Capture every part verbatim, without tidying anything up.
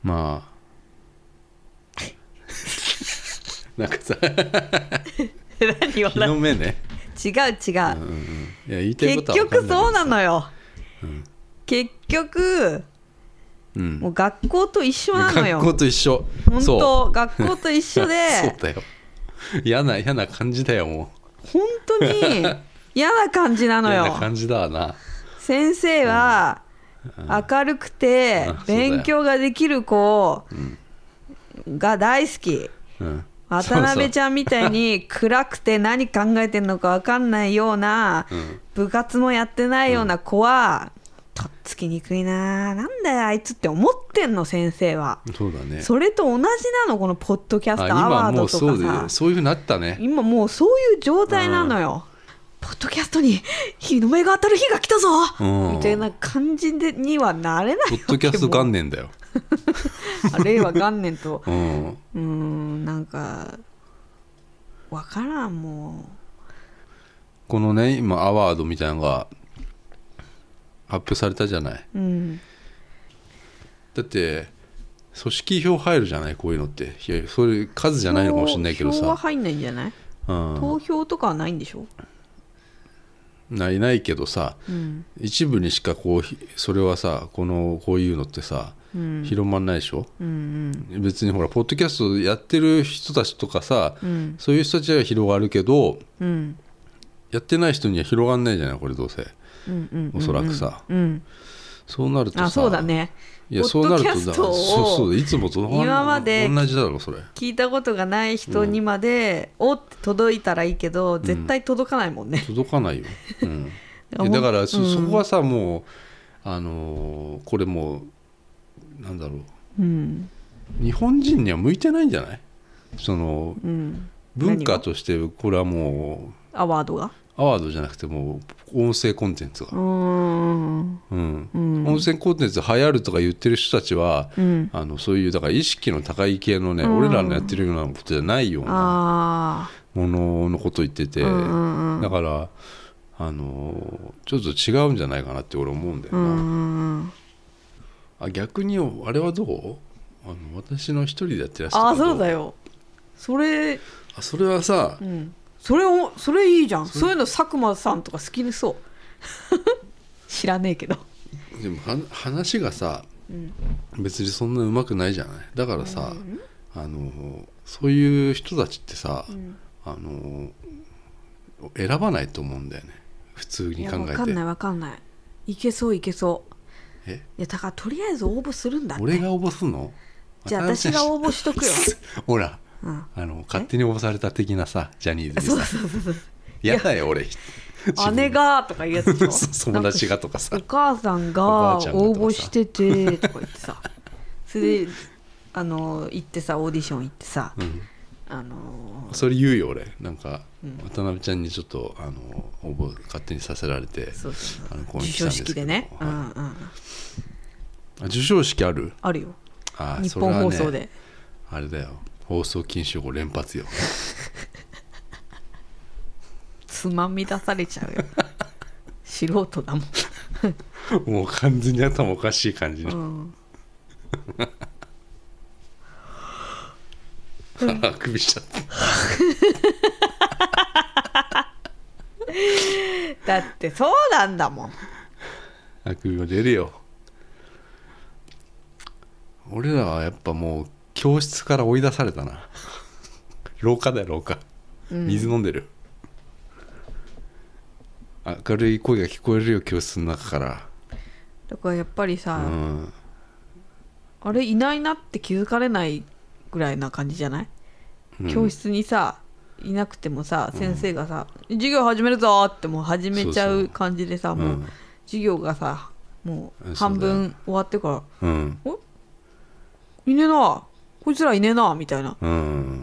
まあなんかさ何笑日の目ね違う違う、うんうん、 いや言いたいことは分かんないけどさ、 結局そうなのよ、 うん、 結局、うん、もう学校と一緒なのよ。 学校と一緒。 本当学校と一緒でそうだよ。嫌な嫌な感じだよもう。本当に嫌な感じなのよ。 嫌な感じだわな。 先生は明るくて勉強ができる子が大好き、うん、渡辺ちゃんみたいに暗くて何考えてんのか分かんないような、うん、部活もやってないような子は、うん、とっつきにくいな、なんだよあいつって思ってんの先生は。 そうだね。 それと同じなのこのポッドキャストアワードとかさ。 今もうそうでそういう風になったね。 今もうそういう状態なのよ、うん、ポッドキャストに日の目が当たる日が来たぞ、うん、みたいな感じでにはなれないわけも。 ポッドキャスト元年だよ令和元年とうん、うーんなんか分からん。もうこのね今アワードみたいなのが発表されたじゃない、うん、だって組織票入るじゃないこういうのって。いやそれ数じゃないのかもしれないけどさ、 票は入んないんじゃない、うん、投票とかはないんでしょ。 ないないけどさ、うん、一部にしかこうそれはさこのこういうのってさ、うん、広まんないでしょ、うんうん、別にほらポッドキャストやってる人たちとかさ、うん、そういう人たちは広がるけど、うん、やってない人には広がんないじゃないこれどうせ、うんうんうんうん、おそらくさ、うん、そうなるとさ、 あそうだね、 いやそうなるとだそうそういつもと今まで同じだろそれ。聞いたことがない人にまで、うん、おって届いたらいいけど絶対届かないもんね、 うん、届かないよ、うん、だからそ、うん、そこはさもうあのー、これもうなんだろう、うん、日本人には向いてないんじゃないその、うん、文化としてこれはもうアワードがアワードじゃなくてもう音声コンテンツが、うんうんうん、音声コンテンツ流行るとか言ってる人たちは、うん、あのそういうだから意識の高い系のね、うん、俺らのやってるようなことじゃないようなもののこと言ってて、うん、だからあのちょっと違うんじゃないかなって俺思うんだよな、うん、あ逆にあれはどうあの私の一人でやってらっしゃる。 あそうだよそれあそれはさ、 うんそれをそれいいじゃん。そ そういうの佐久間さんとか好きそう知らねえけどでもは話がさ、うん、別にそんな上手くないじゃない。だからさ、うん、あのそういう人たちってさ、うん、あの選ばないと思うんだよね普通に考えて。いや分かんない分かんない。いけそういけそう。えいやだからとりあえず応募するんだって。 俺が応募するの？ じゃあ私が応募しとくよほらうん、あの勝手に応募された的なさジャニーズでさそうそうそうそうやだよ俺姉がとか言うやつでしょ友達がとかさお母さんが応募しててとか言ってさそれであの行ってさオーディション行ってさ、うん、あのー、 それ言うよ俺なんか、うん、渡辺ちゃんにちょっとあの応募勝手にさせられてそうそうそうあの授賞式でね、はいうんうん、 あ授賞式あるあるよあ日本放送で、ね、 あれだよ放送禁止法連発よつまみ出されちゃうよ素人だもんもう完全に頭おかしい感じの、うん、あくびしちゃっただってそうなんだもんあくびも出るよ。俺らはやっぱもう教室から追い出されたな廊下だよ廊下、うん、水飲んでる。明るい声が聞こえるよ教室の中から。 だからやっぱりさ、うん、あれいないなって気づかれないぐらいな感じじゃない、うん、教室にさいなくてもさ先生がさ、うん、授業始めるぞってもう始めちゃう感じでさ、そうそう、もう、うん、授業がさもう半分終わってから、うん、おいねえなこいつらいねえなみたいな、うん、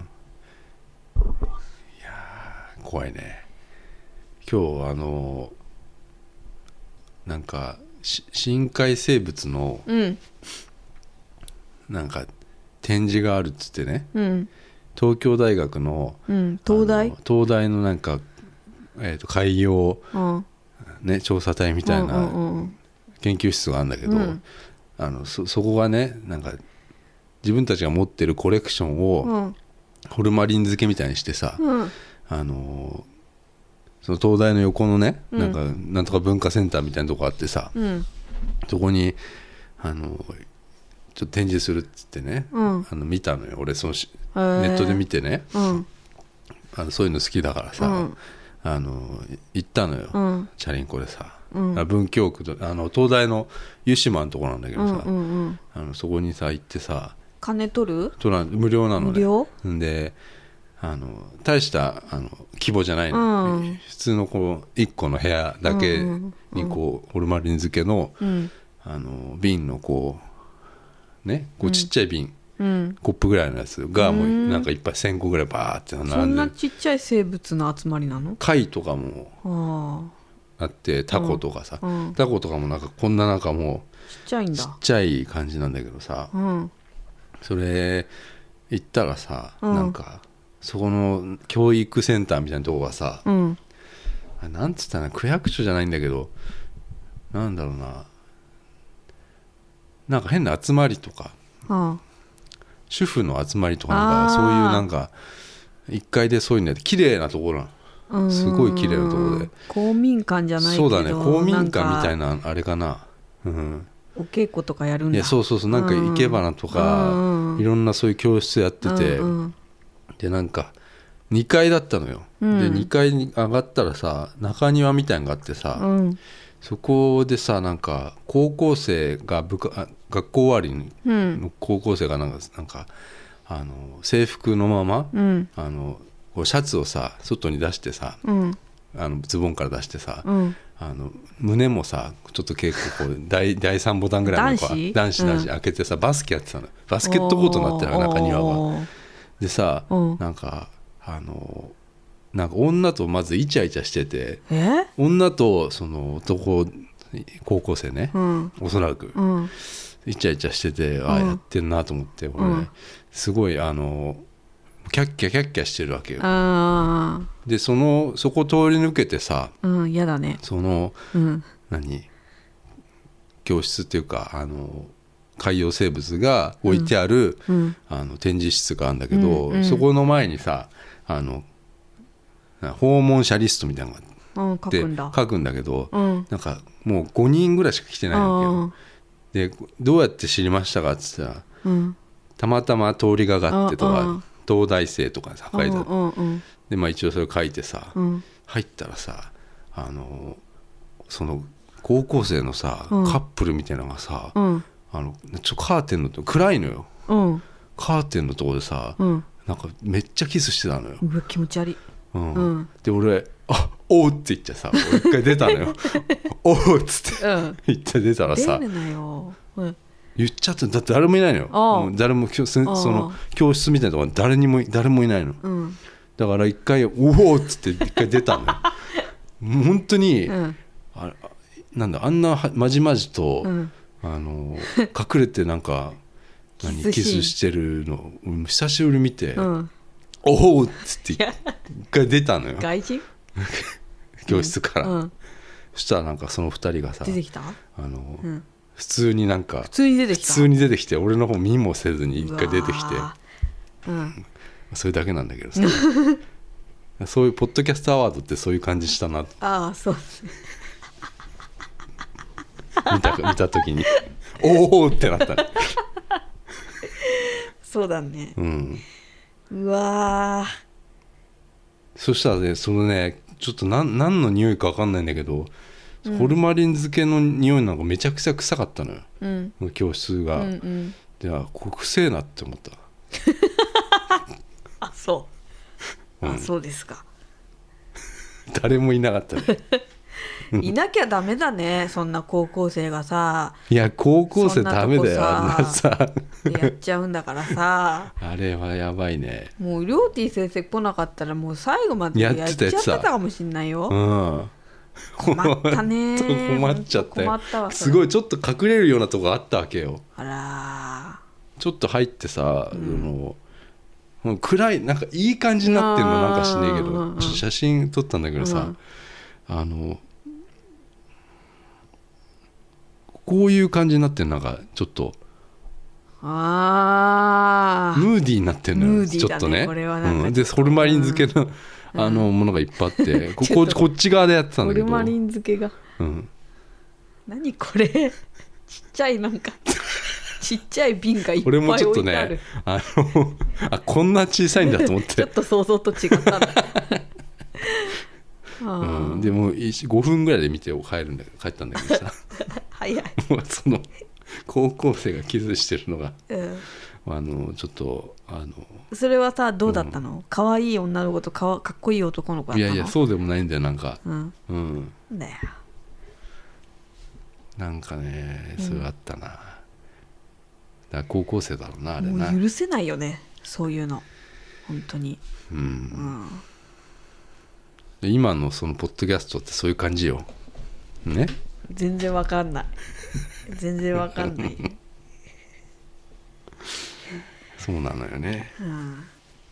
いや怖いね。今日あのなんか深海生物の、うん、なんか展示があるっつってね、うん、東京大学の、 うん、東大東大のなんか、えーと、海洋、うんね、調査隊みたいな研究室があるんだけど、うん、あの そ, そこがねなんか自分たちが持ってるコレクションを、 うん、 ホルマリン漬けみたいにしてさ、 うん、 あのその東大の横のね、 うん、 なんかなんとか文化センターみたいなとこあってさ、 うん、 そこにあのちょっと展示するっつってね、 うん、 あの見たのよ俺そのネッネットで見てね、 うん、 あのそういうの好きだからさ、うん、あの行ったのよ、うん、チャリンコでさ、うん、文京区とあの東大の湯島のとこなんだけどさ、うんうんうん、あのそこにさ行ってさ、 金取る？ 取ら無料なのね。 無料？ であの大したあの規模じゃないの、うん、普通のこういっこの部屋だけにこう、うん、ホルマリン漬けの、うん、あの瓶のこうねこうちっちゃい瓶、うん、コップぐらいのやつがもうなんかいっぱいせんこぐらいバーって並んで、 そんなちっちゃい生物の集まりなの？ 貝とかもあってタコとかさ、うんうん、タコとかもなんかこんななんかもうちっちゃいんだ、 ちっちゃい感じなんだけどさ、うん、それ行ったらさ、うん、なんかそこの教育センターみたいなとこがさ、うん、なんつったら区役所じゃないんだけどなんだろうな、なんか変な集まりとか、うん、主婦の集まりとかなんかそういうなんかいっかいでそういうのやって綺麗なところなの、すごい綺麗なところで、 公民館じゃないけど、 そうだね公民館みたいなあれかな、うん、 お稽古とかやるんだ。 いやそうそうそう、なんか生け花とか、うん、いろんなそういう教室やってて、うんうん、でなんかにかいだったのよ、うん、でにかいに上がったらさ中庭みたいなのがあってさ、うん、そこでさなんか高校生が部下学校終わりの高校生がなんか、なんかあの制服のまま、うん、あのこうシャツをさ外に出してさ、うん、あのズボンから出してさ、うん、あの胸もさちょっと結構こう 第, 第さんボタンぐらいの男子男子男子開けてさ、うん、バスケやってたの。バスケットコートになってる中庭がでさ、なんかあのなんか女とまずイチャイチャしてて、 え女とその男高校生ね、うん、おそらく、うん、イチャイチャしてて、ああやってんなと思って、俺、うん、すごいあのキャッキャキャッキャしてるわけよ。あでそのそこ通り抜けてさ、 うん、やだね、 その、うん、何教室っていうかあの海洋生物が置いてある、うん、あの展示室があるんだけど、うんうん、そこの前にさあの訪問者リストみたいなのがあって、うん、書くんだ、書くんだけど、うん、なんかもうごにんぐらいしか来てないわけよ。でどうやって知りましたかって言ったら、うん、たまたま通りがかってとか東大生とかさ書いてある、うんうん、でまあ一応それ書いてさ、うん、入ったらさあのその高校生のさ、うん、カップルみたいなのがさ、うん、あのちょカーテンのと暗いのよ、うん、カーテンのところでさ、うん、なんかめっちゃキスしてたのよ。 うわ気持ち悪い、 うんうん、で俺あおうって言っちゃさ俺一回出たのよおうっつって、うん、言って出たらさ出るなよ、うん、 言っちゃってだって誰もいないのよ。もう誰もその教室みたいなところ誰にも誰もいないの、うん、だから一回おおっつって一回出たのよ本当に、うん、あなんだあんなまじまじと、うん、あの隠れてなんか何キスしてるの久しぶり見て、うん、おおっつって一回出たのよ外人教室から、うん、そしたらなんかそのふたりがさ出てきたあの、うん、普通になんか普通に出てきた普通に出てきて俺の方見もせずに一回出てきて、うん、それだけなんだけどさそういうポッドキャストアワードってそういう感じしたな。 ああそうですね見た見た時におおってなったそうだね、 うん、 うわそしたらねそのねちょっと何何の匂いか分かんないんだけど、うん、ホルマリン漬けの匂いなんかめちゃくちゃ臭かったのよ、うん、教室が、うんうん、であこれ臭えなって思ったあそう、うん、あそうですか誰もいなかったねいなきゃダメだねそんな高校生がさ。 いや高校生ダメだよあんなさやっちゃうんだからさあれはやばいね。 もうりょうてぃ先生来なかったらもう最後までやっちゃってたかもしんないよ。うん困ったね困っちゃったよ。困ったわすごいちょっと隠れるようなとこあったわけよ。 あらちょっと入ってさ、うん、の暗いなんかいい感じになってるのなんかしねえけど、うんうん、写真撮ったんだけどさ、うん、あのこういう感じになってるなんかちょっとあムーディーになってるのよ、 ムーディーだねちょっとね。 これはなんかうん、でホルマリン漬けの、うん、あのものがいっぱいあってこここっち側でやってたんだけどホルマリン漬けが、 うん、 何これちっちゃいなんかちっちゃい瓶がいっぱい俺もちょっと置いてある。 ねあのあこんな小さいんだと思ってちょっと想像と違ったんだあ、 うん、でもごふんぐらいで見て帰るんだけど帰ったんだけどさ早い、 もうその高校生がキスしてるのが、 うん、 あのちょっとあのそれはさどうだったの、可愛い女の子とかわかっこいい男の子だったの。 いやいやそうでもないんだよなんか、 うんうん、 だよなんかねそれあったな、だから高校生だろうなあれな。 もう許せないよねそういうの本当に、 うん、 うん、 で今のそのポッドキャストってそういう感じよね。 全然わかんない全然わかんないそうなのよね、 うん、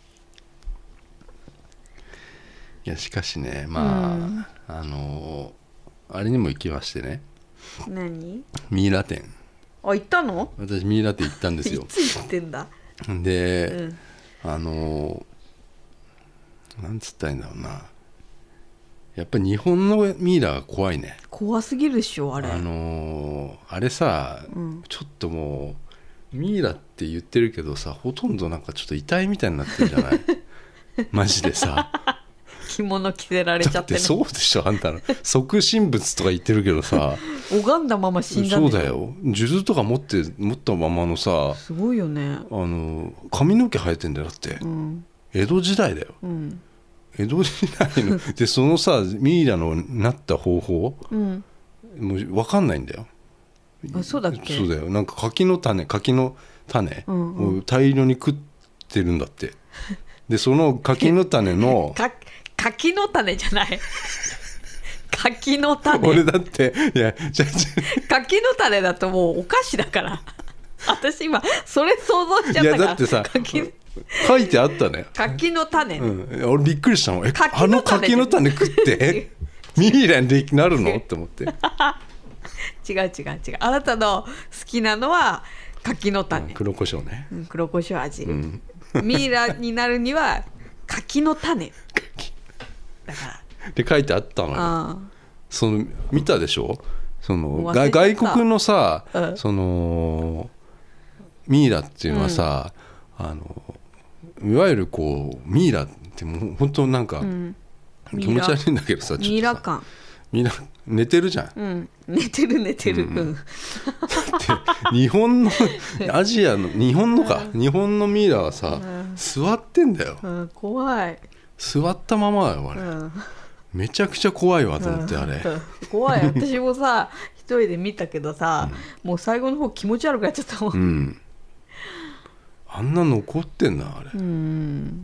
いやしかしねまあ、うん、あのあれにも行きましてね。 何？ ミイラ店。 あ、行ったの？ 私ミイラ店行ったんですよいつ行ってんだ。 で、うん、あのなんつったらいいんだろうな、やっぱり日本のミイラが怖いね。 怖すぎるでしょあれ。 あのあれさ、うん、ちょっともうミイラって言ってるけどさほとんどなんかちょっと遺体みたいになってるじゃないマジでさ着物着せられちゃってる。 だってそうでしょあんたの即身仏とか言ってるけどさ拝んだまま死んだんでしょ。そうだよ、数珠とか持って持ったままのさ、 すごいよね。 あの髪の毛生えてんだよだって、うん、江戸時代だよ、うん、江戸時代のでそのさミイラのなった方法、うん、もう分かんないんだよ。 あ、そうだっけ。 そうだよ、なんか柿の種柿の種を大量に食ってるんだって、うんうん、でその柿の種の柿の種じゃない柿の種。 俺だっていやじゃ柿の種だともうお菓子だから私今それ想像しちゃったから。いやだってさ書いてあったね柿の種、 うん、俺びっくりしたの。えあの柿の種食ってミイラになるのって思って違う違う違う、あなたの好きなのは柿の種、うん、 黒胡椒ね、 うん、黒胡椒味、うん、ミイラになるには柿の種だからで書いてあったのよ。あその見たでしょその外国のさ、うん、そのミイラっていうのはさ、うん、あのいわゆるこうミイラってもう本当なんか、うん、気持ち悪いんだけどさ、 ミイラ感、 ミイラ寝てるじゃん、 うん、寝てる寝てる、うん、 日本のアジアの日本のか、うん、日本のミイラはさ、うん、座ってんだよ、 うん、怖い。 座ったままだよあれ、うん、めちゃくちゃ怖いわと思って、うん、あれ怖い。私もさ一人で見たけどさ、うん、もう最後の方気持ち悪くなっちゃったもん、うん、 あんな残ってんだあれ、うん、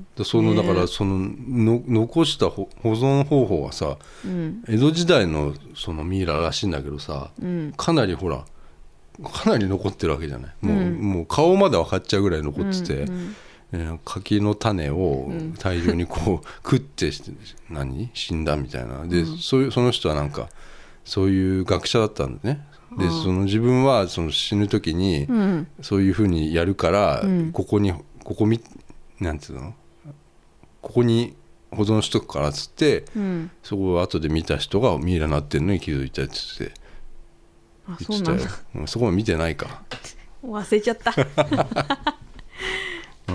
でそのだからそのの残した保存方法はさ、うん、江戸時代のそのミイラらしいんだけどさ、うん、かなりほらかなり残ってるわけじゃない、もう、うん、もう顔まで分かっちゃうぐらい残ってて、うんうん、えー、柿の種を大量にこう食って何死んだみたいなで、うん、そういうその人はなんかそういう学者だったんだね。で、うん、その自分はその死ぬ時にそういうふうにやるから、うん、ここにここみなんていうのここに保存しとくからっつって、うん、そこを後で見た人がミイラになってるのに気づいたっつって言ってたよ。そ, そこは見てないか忘れちゃったうん、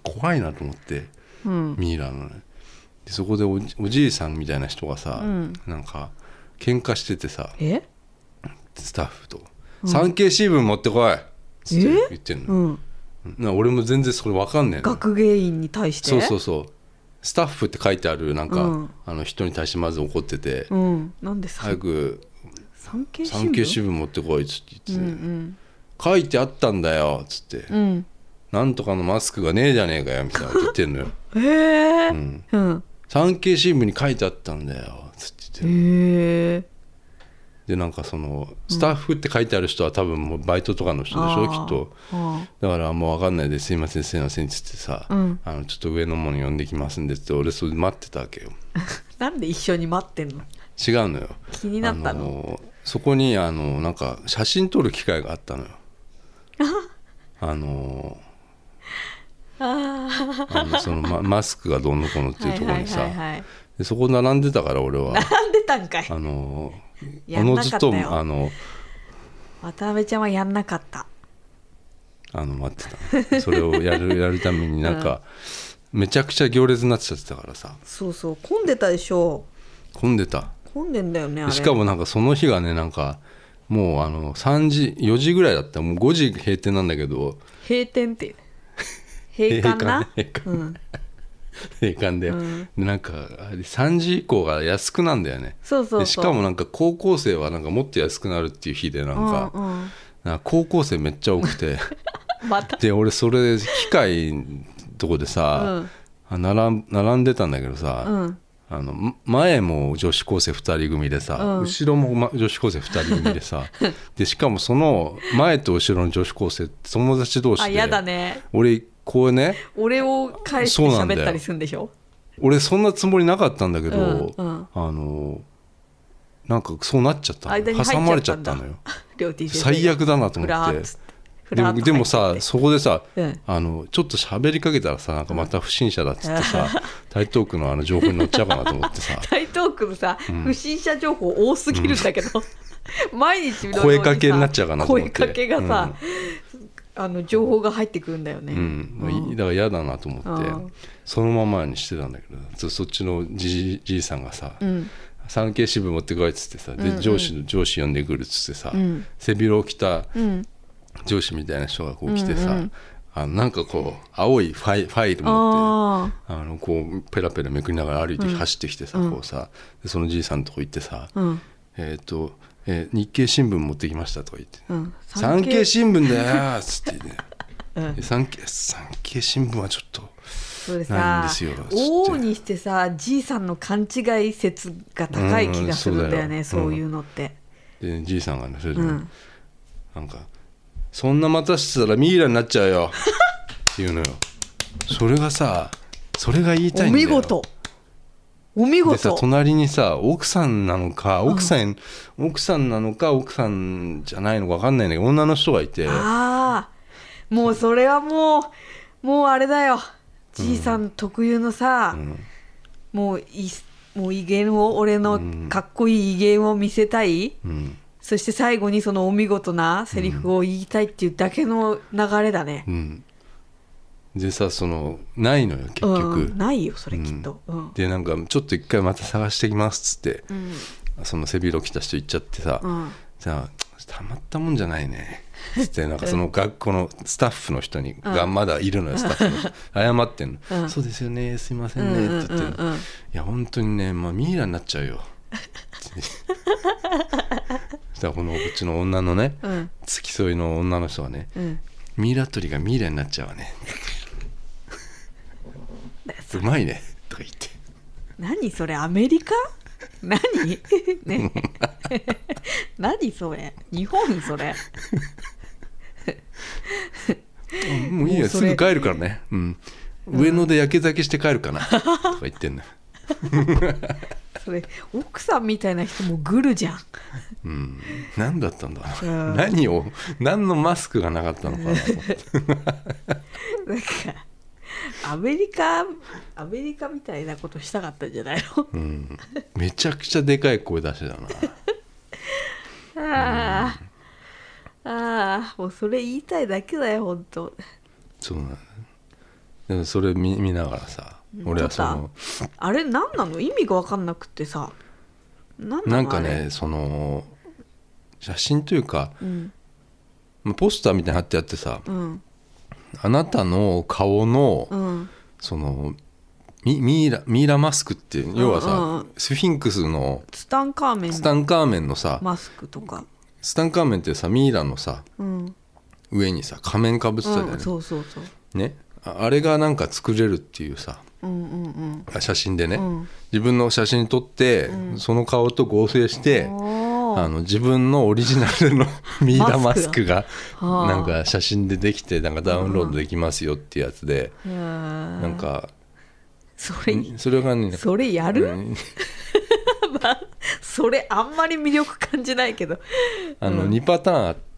怖いなと思って、うん、ミイラのね。でそこで お, おじいさんみたいな人がさ、うん、なんか喧嘩しててさ、 えスタッフと、うん、産経新聞持ってこいっつって言ってんの、うん、な俺も全然それ分かんねえの。 学芸員に対して。 そうそうそう、スタッフって書いてあるなんか、うん、あの人に対してまず怒ってて、 うん、なんで早く産経新聞産経新聞持ってこいっつって言って、ね、うんうん、書いてあったんだよっつって、うん、なんとかのマスクがねえじゃねえかよみたいなこと言ってんのよへえ、 うんうん、産経新聞に書いてあったんだよっつって言ってへえ。 でなんかそのスタッフって書いてある人は多分もうバイトとかの人でしょ、うん、きっとだからもう分かんないですいませんすいませんっつってさ、うん、あのちょっと上の者呼んできますんでって俺それ待ってたわけよなんで一緒に待ってんの。 違うのよ、 気になったの。あのそこにあのなんか写真撮る機会があったのよあのああのその マ, マスクがどうのこうのっていうところにさ、 はいはいはいはい、 でそこ並んでたから俺は並んでたんかい。 あのやんなかったよ。 おのずとあの渡辺ちゃんはやんなかった。 あの待ってたそれをやるやるためになんか、うん、めちゃくちゃ行列になっちゃってたからさ。 そうそう、混んでたでしょ。 混んでた。 混んでんだよねあれ。 しかもなんかその日がねなんかもうあのさんじよじぐらいだった。もうごじ閉店なんだけど。 閉店って閉館な閉館、うん、閉館で、うん、でなんかさんじ以降が安くなんだよね。 そうそうそう。 でしかもなんか高校生はなんかもっと安くなるっていう日でなんか、うんうん、なんか高校生めっちゃ多くてまたで俺それ機械のとこでさ、うん、並, 並んでたんだけどさ、うん、あの前も女子高生ふたり組でさ、うん、後ろも、ま、女子高生ふたり組でさでしかもその前と後ろの女子高生友達同士で、 あ、やだね、 俺こうね俺を返して喋ったりするんでしょ。 俺そんなつもりなかったんだけど、うんうん、あのなんかそうなっちゃったの。 間に入っちゃったんだ。 挟まれちゃったのよ最悪だなと思ってでも、でもさそこでさ、うん、あのちょっと喋りかけたらさなんかまた不審者だっつってさ、うん、台東区のあの情報に載っちゃうかなと思ってさ台東区のさ、うん、不審者情報多すぎるんだけど、うん、毎日の声かけになっちゃうかなと思って声かけがさ、うん、あの情報が入ってくるんだよね、 うんうん、だから嫌だなと思って、うん、そのままにしてたんだけどそっちのじじいさんがさ、うん産経新聞持ってこいっつってさ、で、うんうん、上司上司呼んでくるっつってさ、うん、背広を着た上司みたいな人がこう来てさ、うんうん、あのなんかこう青いファイ、ファイル持ってあのこうペラペラめくりながら歩いて走ってきてさ、うん、こうさでそのじいさんのとこ行ってさ、うん、えっ、ー、と、えー、日経新聞持ってきましたとか言って、うん、産経新聞だよっつってね、うん、産経産経新聞はちょっとそれさ往々にしてさじいさんの勘違い説が高い気がするんだよね、うん、そう、そういうのって、 うん、でじいさんがねそれで、うん、なんかそんな待たせてたらミイラになっちゃうよって言うのよ。それがさそれが言いたいんだよ。 お見事お見事でさ隣にさ奥さんなのか奥さん、うん、奥さんなのか奥さんじゃないのか分かんないんだけど女の人がいて、 ああもうそれはもうもうあれだよじいさん特有のさ、うん、もういもう威厳を俺のかっこいい威厳を見せたい、うん、そして最後にそのお見事なセリフを言いたいっていうだけの流れだね、うん、 でさそのないのよ結局、 うん、ないよそれきっと、うん、 でなんかちょっと一回また探してきますっつって、うん、その背広着た人行っちゃってさ、うん、じゃあたまったもんじゃないねつってなんかその学校のスタッフの人にがまだいるのよ、スタッフの人謝ってんの、うん、そうですよねすいませんねって言って、うんうんうん、いや本当にね、まあ、ミイラになっちゃうよそしたらこのこっちの女のね、うん、付き添いの女の人がね、うん、ミイラ取りがミイラになっちゃうわねうまいねとか言って、 何それアメリカ何ね何それ日本それもういいよすぐ帰るからね、うん、上野でやけ酒して帰るかな、うん、とか言ってんのそれ奥さんみたいな人もグルじゃん、 うん、何だったんだろう、うん、何を何のマスクがなかったのかなと思ってなんかアメリカアメリカみたいなことしたかったんじゃないの、 うん、めちゃくちゃでかい声出してたなあ、うん、ああもうそれ言いたいだけだよ本当。 そうなんだ。でもそれ 見, 見ながらさ俺はそのあれ何なの意味が分かんなくってさ な, ん な, なんかねその写真というか、うん、ポスターみたいに貼ってあってさ、うん、あなたの顔の、うん、その ミ, ミ, イラミイラマスクって要はさ、うんうん、スフィンクスのツタンカーメンツタンカーメンのさマスクとかツタンカーメンってさミイラのさ、うん、上にさ仮面かぶってたじゃない、うん、 そうそうそうねあれがなんか作れるっていうさ、うんうんうん、写真でね、うん、自分の写真撮って、うん、その顔と合成してあの自分のオリジナルのミイラマスクがなんか写真でできてなんかダウンロードできますよってやつで、うん、なんかそれそれがねそれやる、うんまあ、それあんまり魅力感じないけどあのにパターンあっ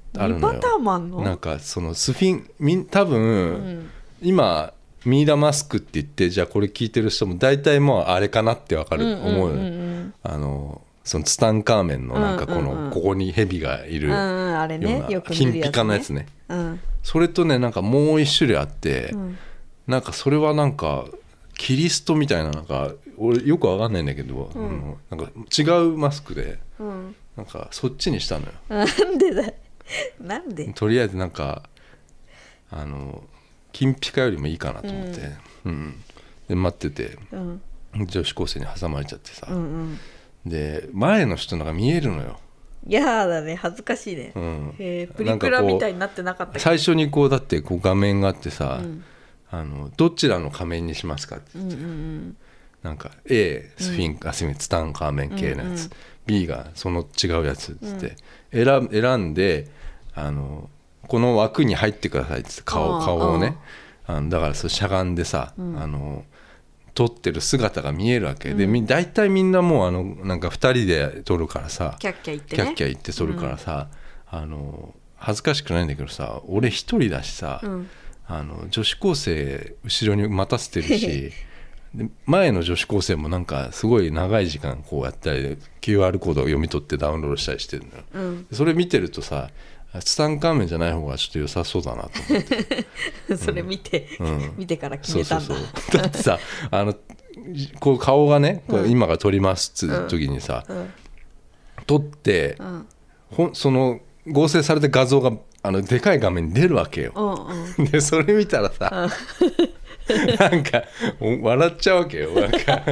あるのよ。 にパターンもあんの？ なんかそのスフィンみん多分、うん、今ミイラマスクって言ってじゃあこれ聞いてる人も大体もうあれかなって分かる、うんうんうんうん、思うよ。あのそのツタンカーメンのなんかこの、うんうんうん、ここにヘビがいるような金ピカのやつね、うん、それとねなんかもう一種類あって、うん、なんかそれはなんかキリストみたいななんか俺よく分かんないんだけど、うん、なんか違うマスクで、うん、なんかそっちにしたのよ。 なんでだなんでとりあえずなんかあの金ピカよりもいいかなと思って、うんうん、で待ってて、うん、女子高生に挟まれちゃってさ、うんうん、で前の人のが見えるのよ。 いやだね恥ずかしいね、うん、へプリクラみたいになってなかったっけ。 最初にこうだってこう画面があってさ、うん、あのどちらの仮面にしますかって言って、うんうんうん、なんか A スフィンク、うん、ツタンカーメン系のやつ、うんうん、B がその違うやつってって、うん、選, 選んであのこの枠に入ってくださいって顔顔をねあのだからそしゃがんでさ、うん、あの撮ってる姿が見えるわけ、うん、で大体みんなもうあのなんかふたりで撮るからさキャッキャ言ってねキャッキャ言って撮るからさ、うん、あの恥ずかしくないんだけどさ俺一人だしさ、うん、あの女子高生後ろに待たせてるしで前の女子高生もなんかすごい長い時間こうやったり キューアール コードを読み取ってダウンロードしたりしてるのよ、うん、それ見てるとさツタンカーメンじゃない方がちょっと良さそうだなと思ってそれ見て、うん、見てから決めたんだ。そうそうそうだってさあのこう顔がねこう今が撮りますって時にさ、うんうん、撮って、うん、ほその合成された画像があのでかい画面に出るわけよ、うんうん、でそれ見たらさ、うん、なんか笑っちゃうわけよなんか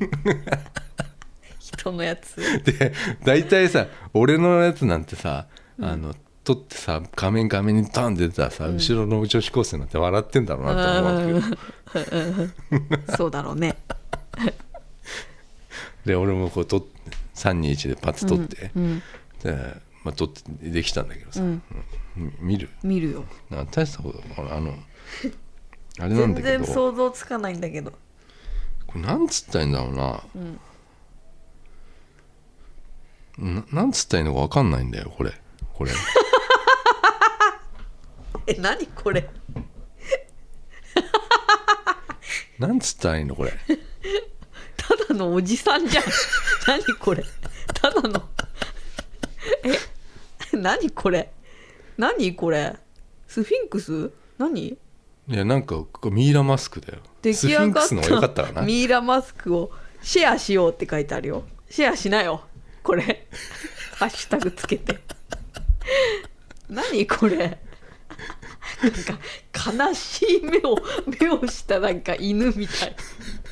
人のやつで大体さ俺のやつなんてさあの、うん撮ってさ画面画面にダン出てたらさ、うん、後ろの女子高生なんて笑ってんだろうなと思うけどそうだろうねで俺もこう撮ってさんにいちでパッと撮って、うんうん、で、まあ、撮ってできたんだけどさ、うんうん、見る見るよなん大したことあのあれなんだけど全然想像つかないんだけどこれなんつったらいいんだろうな、うん、な, なんつったらいいのか分かんないんだよこれこれえ何これなんつったらいいのこれただのおじさんじゃん何これただのえ何これ何これスフィンクス何いやなんかミイラマスクだよ出来上がったスフィンクスの方が良かったかなミイラマスクをシェアしようって書いてあるよシェアしなよこれハッシュタグつけて何これなんか悲しい目を目をしたなんか犬みたい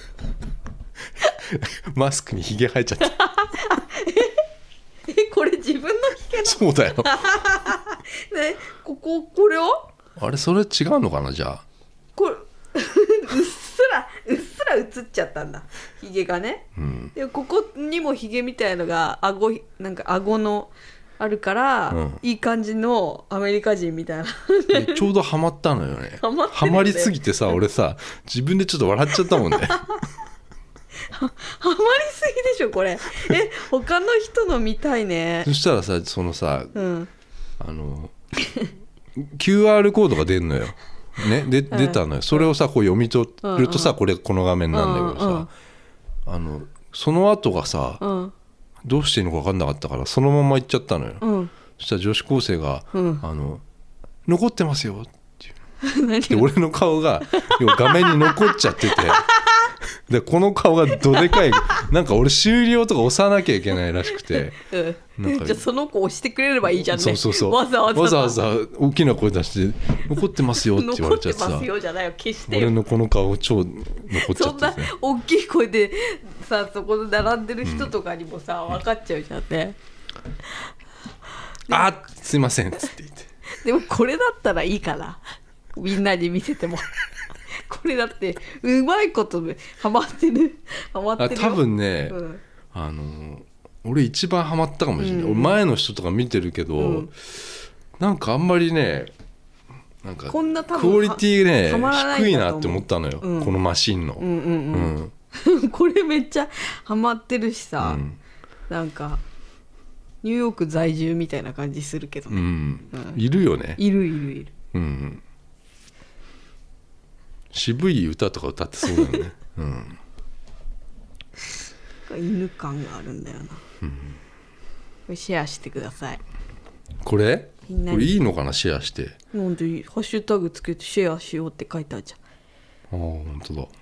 マスクにヒゲ生えちゃったええこれ自分のヒゲのそうだよねこここれはあれそれ違うのかなじゃあこれうっすらうっすら映っちゃったんだヒゲがね、うん、でここにもヒゲみたいのが顎なんか顎のあるから、うん、いい感じのアメリカ人みたいなちょうどハマったのよねハマってるよねハマりすぎてさ俺さ自分でちょっと笑っちゃったもんねは, はまりすぎでしょこれえ他の人の見たいねそしたらさそのさ、うん、あのキューアール コードが出るのよ、ね、で出たのよそれをさこう読み取るとさ、うんうん、これこの画面なんだけどさ、うんうん、あのその後がさ、うんどうしていいのか分かんなかったからそのまま行っちゃったのよ、うん、そしたら女子高生が、うん、あの残ってますよっていうで俺の顔が画面に残っちゃっててでこの顔がどでかいなんか俺終了とか押さなきゃいけないらしくて、 うん、なんかじゃあその子押してくれればいいじゃんねそうそうそうわざわざわざわざ大きな声出して残ってますよって言われちゃってさ残ってますよじゃないよ消してよ俺のこの顔超残っちゃってて、ね、 そんな大きい声でさそこで並んでる人とかにもさ、うん、分かっちゃうじゃんねあすいませんっつって言ってでもこれだったらいいかなみんなに見せてもこれだってうまいことハマってるハマってるよ多分ね、うん、あの俺一番ハマったかもしれない、うん、前の人とか見てるけど、うん、なんかあんまりねなんかこんな多分クオリティね低いなって思ったのよ、うん、このマシンの、うんうんうんうん、これめっちゃハマってるしさ、うん、なんかニューヨーク在住みたいな感じするけどね、 うんうん、 いるよね。 いるいるいる、 うん、渋い歌とか歌ってそうだよね、うん、 犬感があるんだよな、うん、これシェアしてください。 これこれいいのかな、シェアして。 なんでハッシュタグつけてシェアしようって書いてあるじゃん。 ああ本当だ。だ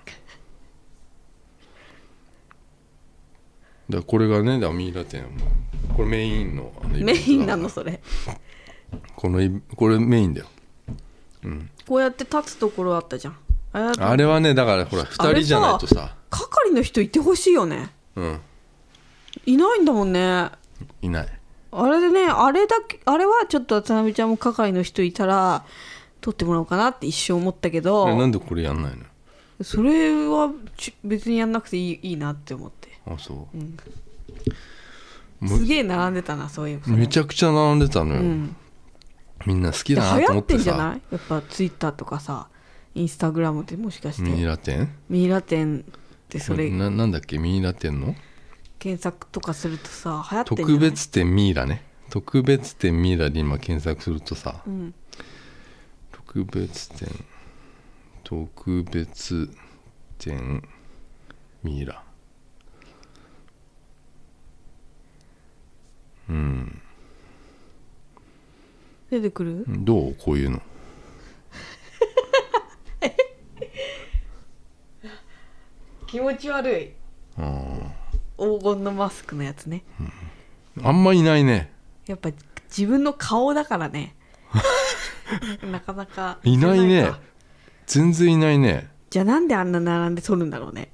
からこれがね、だミイラ店、これメインの、あのメインなのそれ。 このこれメインだよ、うん、 こうやって立つところあったじゃん。あ れ, あれはねだからほらふたりじゃないとさ、 係の人いてほしいよね。 うんいないんだもんね。 いない。 あれでね、あれだけあれはちょっと渡辺ちゃんも係の人いたら撮ってもらおうかなって一瞬思ったけど、 なんでこれやんないの。 それは別にやんなくていい、いいなって思って。 あそう、 うん、すげえ並んでたな、そういうめちゃくちゃ並んでたのよ、うん、みんな好きだなと思ってさ。流行ってんじゃないやっぱツイッターとかさインスタグラムってもしかしてミイラ店ミイラ店ってそれな, なんだっけミイラ店の検索とかするとさ流行ってんじゃない。 特別店ミイラね。特別店ミイラで今検索するとさ、うん、特別店特別店ミイラ、うん出てくる。 どうこういうの気持ち悪い。あ黄金のマスクのやつね、 うん、あんまいないね。 やっぱ自分の顔だからねなかなかいないね。全然いないね。 じゃあなんであんな並んで撮るんだろうね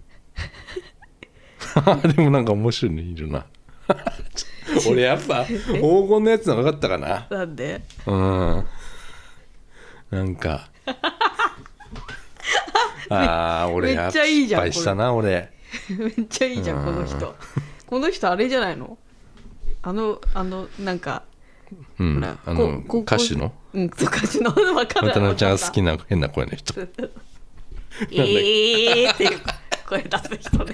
でもなんか面白いのいるな俺やっぱ黄金のやつの分かったかな。 なんで。 うんなんかああ俺やっぱ失敗したな俺めっちゃいいじゃんこの人。この人あれじゃないの、あのあのなんか、 うん、あの歌手の、 うん、歌手の分かる渡辺ちゃんが好きな変な声の人えーっていう声出す人ね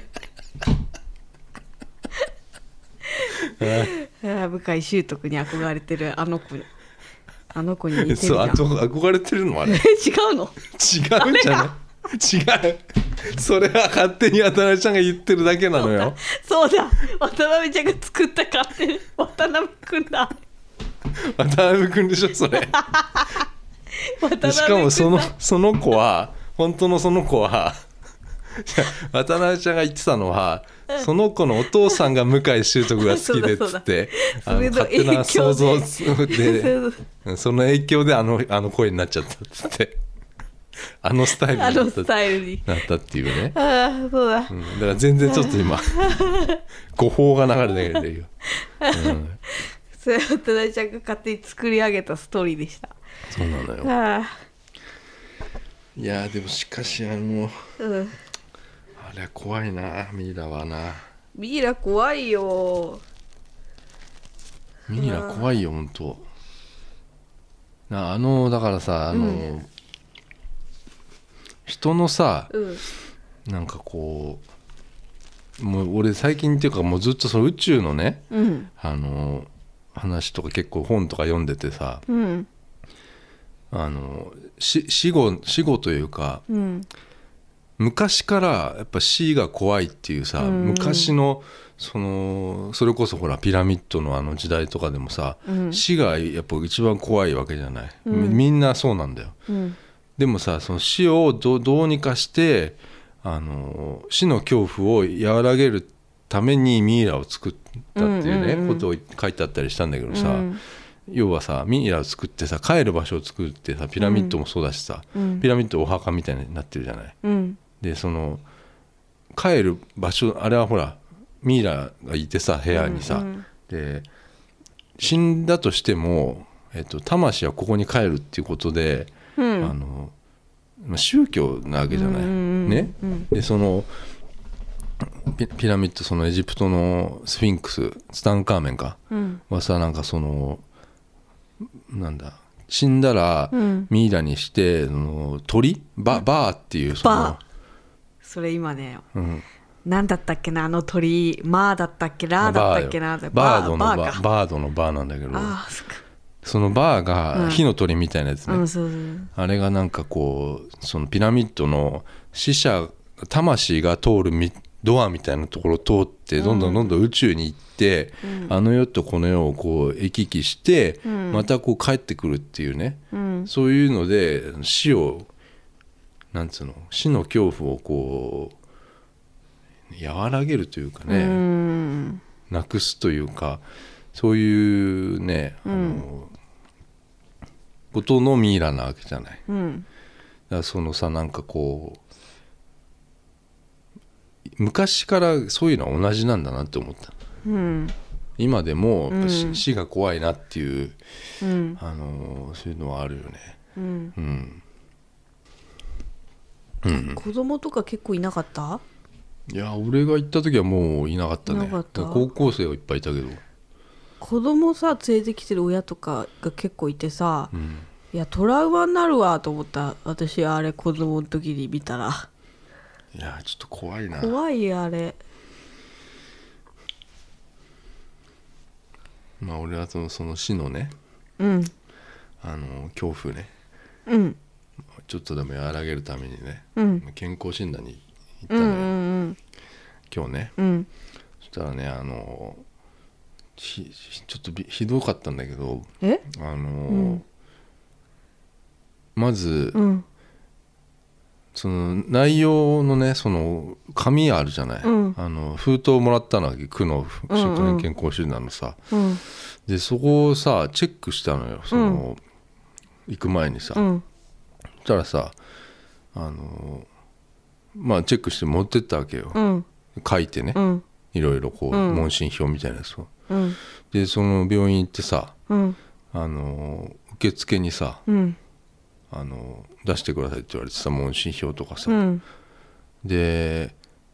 向井秀徳に憧れてるあの子あの子に似てるじゃん。 そう憧れてるのあれ違うの違うんじゃない違うそれは勝手に渡辺ちゃんが言ってるだけなのよ。 そうだ渡辺ちゃんが作った勝手に渡辺くんだ渡辺くんでしょそれしかもそのその子は本当のその子は渡辺ちゃんが言ってたのはその子のお父さんが向井秀徳が好きでっつってあの勝手な想像でその影響であの、あの声になっちゃったっつってあのスタイルになった、 あのスタイルになったっていうね。 ああそうだ、 うん、だから全然ちょっと今誤報が流れてるよ、うん、 それは渡辺ちゃんが勝手に作り上げたストーリーでした。 そうなのよ。 ああいやでもしかしあの、 うん、 あれ怖いなミイラはな。 ミイラ怖いよ。 ミイラ怖いよほんと。あのだからさあの、うん、人のさ、うん、なんかこうもう俺最近っていうかもうずっとその宇宙のね、うん、あの話とか結構本とか読んでてさ、うん、あの死後死後というか、うん、昔からやっぱ死が怖いっていうさ、うん、昔のそのそれこそほらピラミッドのあの時代とかでもさ、うん、死がやっぱ一番怖いわけじゃない、うん、みんなそうなんだよ、うん、でもさその死を ど, どうにかしてあの死の恐怖を和らげるためにミイラを作ったっていうね、うんうんうん、ことを書いてあったりしたんだけどさ、うん、要はさミイラを作ってさ帰る場所を作ってさピラミッドもそうだしさ、うん、ピラミッドお墓みたいになってるじゃない、うん、でその帰る場所あれはほらミイラがいてさ部屋にさ、うんうん、で死んだとしても、えっと、魂はここに帰るっていうことで、うん、あの宗教なわけじゃない、うんうん、ね、うん、でその ピ, ピラミッドそのエジプトのスフィンクスツタンカーメンか、うん、はさなんかそのなんだ死んだらミイラにして、うん、その鳥 バ, バーっていうそのバーそれ今ね、うん、 なんだったっけなあの鳥、マーだったっけラーだったっけな、 バードのババーバードのバーなんだけど、 あそっか、 そのバーが火の鳥みたいなやつね、 うんそうそう、 あれがなんかこうそのピラミッドの死者魂が通るみドアみたいなところを通ってどんどんどんどん宇宙に行って、うん、あの世とこの世をこう行き来して、うん、またこう帰ってくるっていうね、うん、そういうので死をなんつうの死の恐怖をこう和らげるというかね、うん、なくすというかそういうね、あの、うん、ことのミイラなわけじゃない、うん、だからそのさなんかこう昔からそういうのは同じなんだなって思った、うん、今でもやっぱ、うん、死が怖いなっていう、うん、あのそういうのはあるよね、うんうんうん、子供とか結構いなかった？ いや俺が行った時はもういなかったね。高校生はいっぱいいたけど子供さ連れてきてる親とかが結構いてさ、うん、いやトラウマになるわと思った。私あれ子供の時に見たらいやちょっと怖いな。 怖いあれ。 まあ俺はその、その死のね、 うん、 あの恐怖ね、 うん、 ちょっとでも和らげるためにね、 うん、 健康診断に行ったのよ、うんうんうん、今日ね、 うん、 そしたらねあのちょっとひどかったんだけど、 えあの、うん、まず、うん、その内容のねその紙あるじゃない、うん、あの封筒をもらったのは区の食品健康診断のさ、うんうん、でそこをさチェックしたのよその、うん、行く前にさ、うん、そしたらさあのまあチェックして持ってったわけよ、うん、書いてね、うん、いろいろこう、うん、問診票みたいなやつを、うん、でその病院行ってさ、うん、あの受付にさ、うんあの出してくださいって言われてさ問診票とかさ、うん、で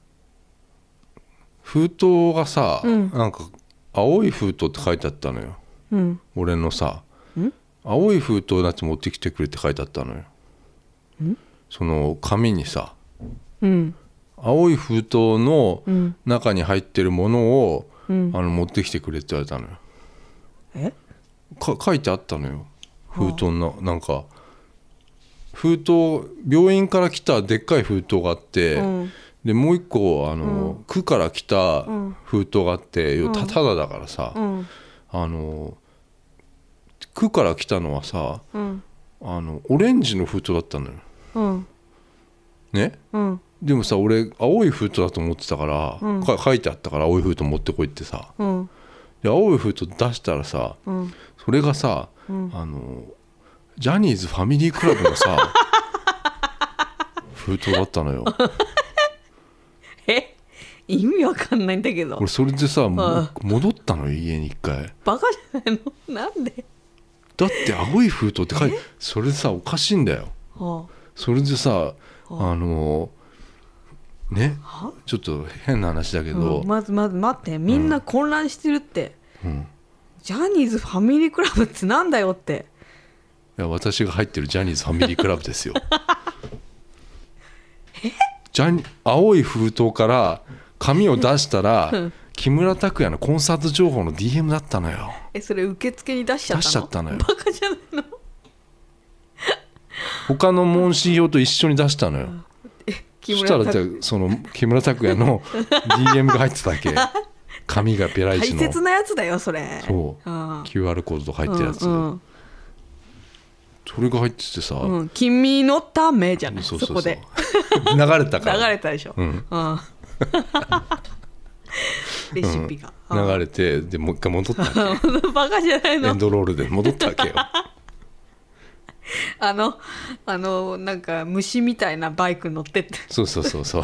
封筒がさ、うん、なんか青い封筒って書いてあったのよ、うん、俺のさ青い封筒だって持ってきてくれって書いてあったのよ、うん、その紙にさ、うん、青い封筒の中に入ってるものを、うん、あの持ってきてくれって言われたのよ。 えか書いてあったのよ封筒の、はあ、なんか封筒病院から来たでっかい封筒があって、うん、でもう一個あの、うん、区から来た封筒があって、うん、ただだからさ、うん、あの区から来たのはさ、うん、あのオレンジの封筒だったのよ、うん、ね、うん、でもさ俺青い封筒だと思ってたから、うん、書いてあったから青い封筒持ってこいってさ、うん、で青い封筒出したらさ、うん、それがさ、うん、あのジャニーズファミリークラブのさ封筒だったのよえ意味わかんないんだけど俺それでさ戻ったの家に一回。 バカじゃないのなんでだって青い封筒って書いてそれでさおかしいんだよ、はあ、それでさ、はあ、あのねちょっと変な話だけど、 うん、まずまず待ってみんな混乱してるって、うん、ジャニーズファミリークラブってなんだよって。 いや私が入ってるジャニーズファミリークラブですよジャニ青い封筒から紙を出したら木村拓哉のコンサート情報の ディーエム だったのよ。 えそれ受付に出しちゃったの？ 出しちゃったのよ。 バカじゃないの他の問診票と一緒に出したのよ。えそしたらじゃその木村拓哉の ディーエム が入ってただけ紙がペライチの大切なやつだよそれ。 そう キューアール コードと入ってるやつ、うんうん、それが入っててさ、うん、君のためじゃない。そうそうそうそこで流れたから流れたでしょ、うんうんレシピが、 うん、流れてでもう一回戻ったわけバカじゃないの。 エンドロールで戻ったわけよあのあのなんか虫みたいなバイク乗ってってそうそうそうそう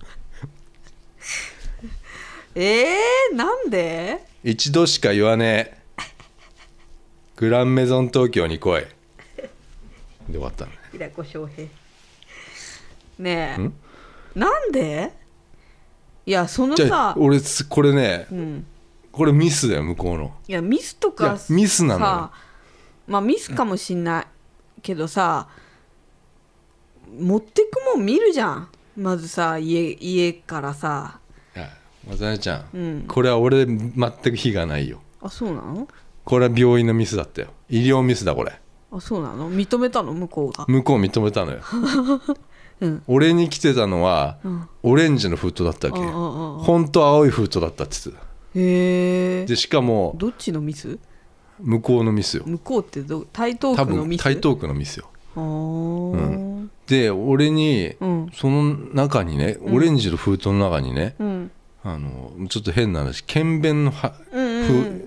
えー、なんで一度しか言わねえグランメゾン東京に来いで終わったのね。 平子翔平ねえんなんでいやそのさじゃあ俺これね、うん、これミスだよ向こうの。 いやミスとかミスなのよ。 まあミスかもしんないけどさ持ってくもん見るじゃんまずさ 家, 家からさやまさねちゃん、 うん、 これは俺全く非がないよ。 あ、そうなの？ これは病院のミスだったよ。医療ミスだこれ。 あ、そうなの？認めたの向こうが？ 向こう認めたのよ、うん、俺に来てたのは、うん、オレンジの封筒だったわけ。本当は青い封筒だったって言ってた。 へえ。 でしかもどっちのミス？ 向こうのミスよ。 向こうってど台東区のミス？ 多分台東区のミスよ。 あ、うん、 で俺に、うん、その中にね、オレンジの封筒の中にね、うん、あのちょっと変な話、検便のは、うんうん、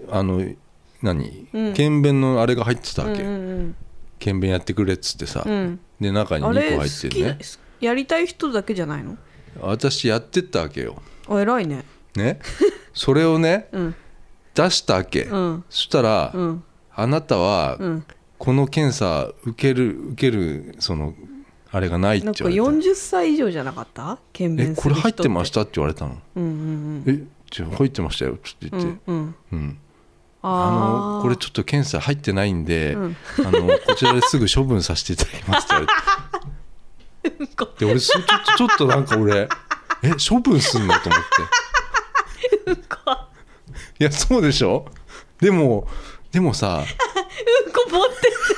あの何、うん、検便のあれが入ってたわけ、うんうんうん、検便やってくれっつってさ、うん、で中ににこ入ってるね。 やりたい人だけじゃないの？ 私やってったわけよ。 あ、偉いね。 ねそれをね、うん、出したわけ、うん、そしたら、うん、あなたは、うん、この検査受ける受けるそのあれがないって言われた。 なんかよんじゅっさい以上じゃなかった？検便する人って。え、これ入ってましたって言われたの。うんうんうん、え、じゃあ入ってましたよって言って、うんうんうん、あのこれちょっと検査入ってないんで、うん、あのこちらですぐ処分させていただきますって言われてで俺ちょっとちょっとなんか俺え処分すんのと思っていやそうでしょ。でもでもさうんこ持って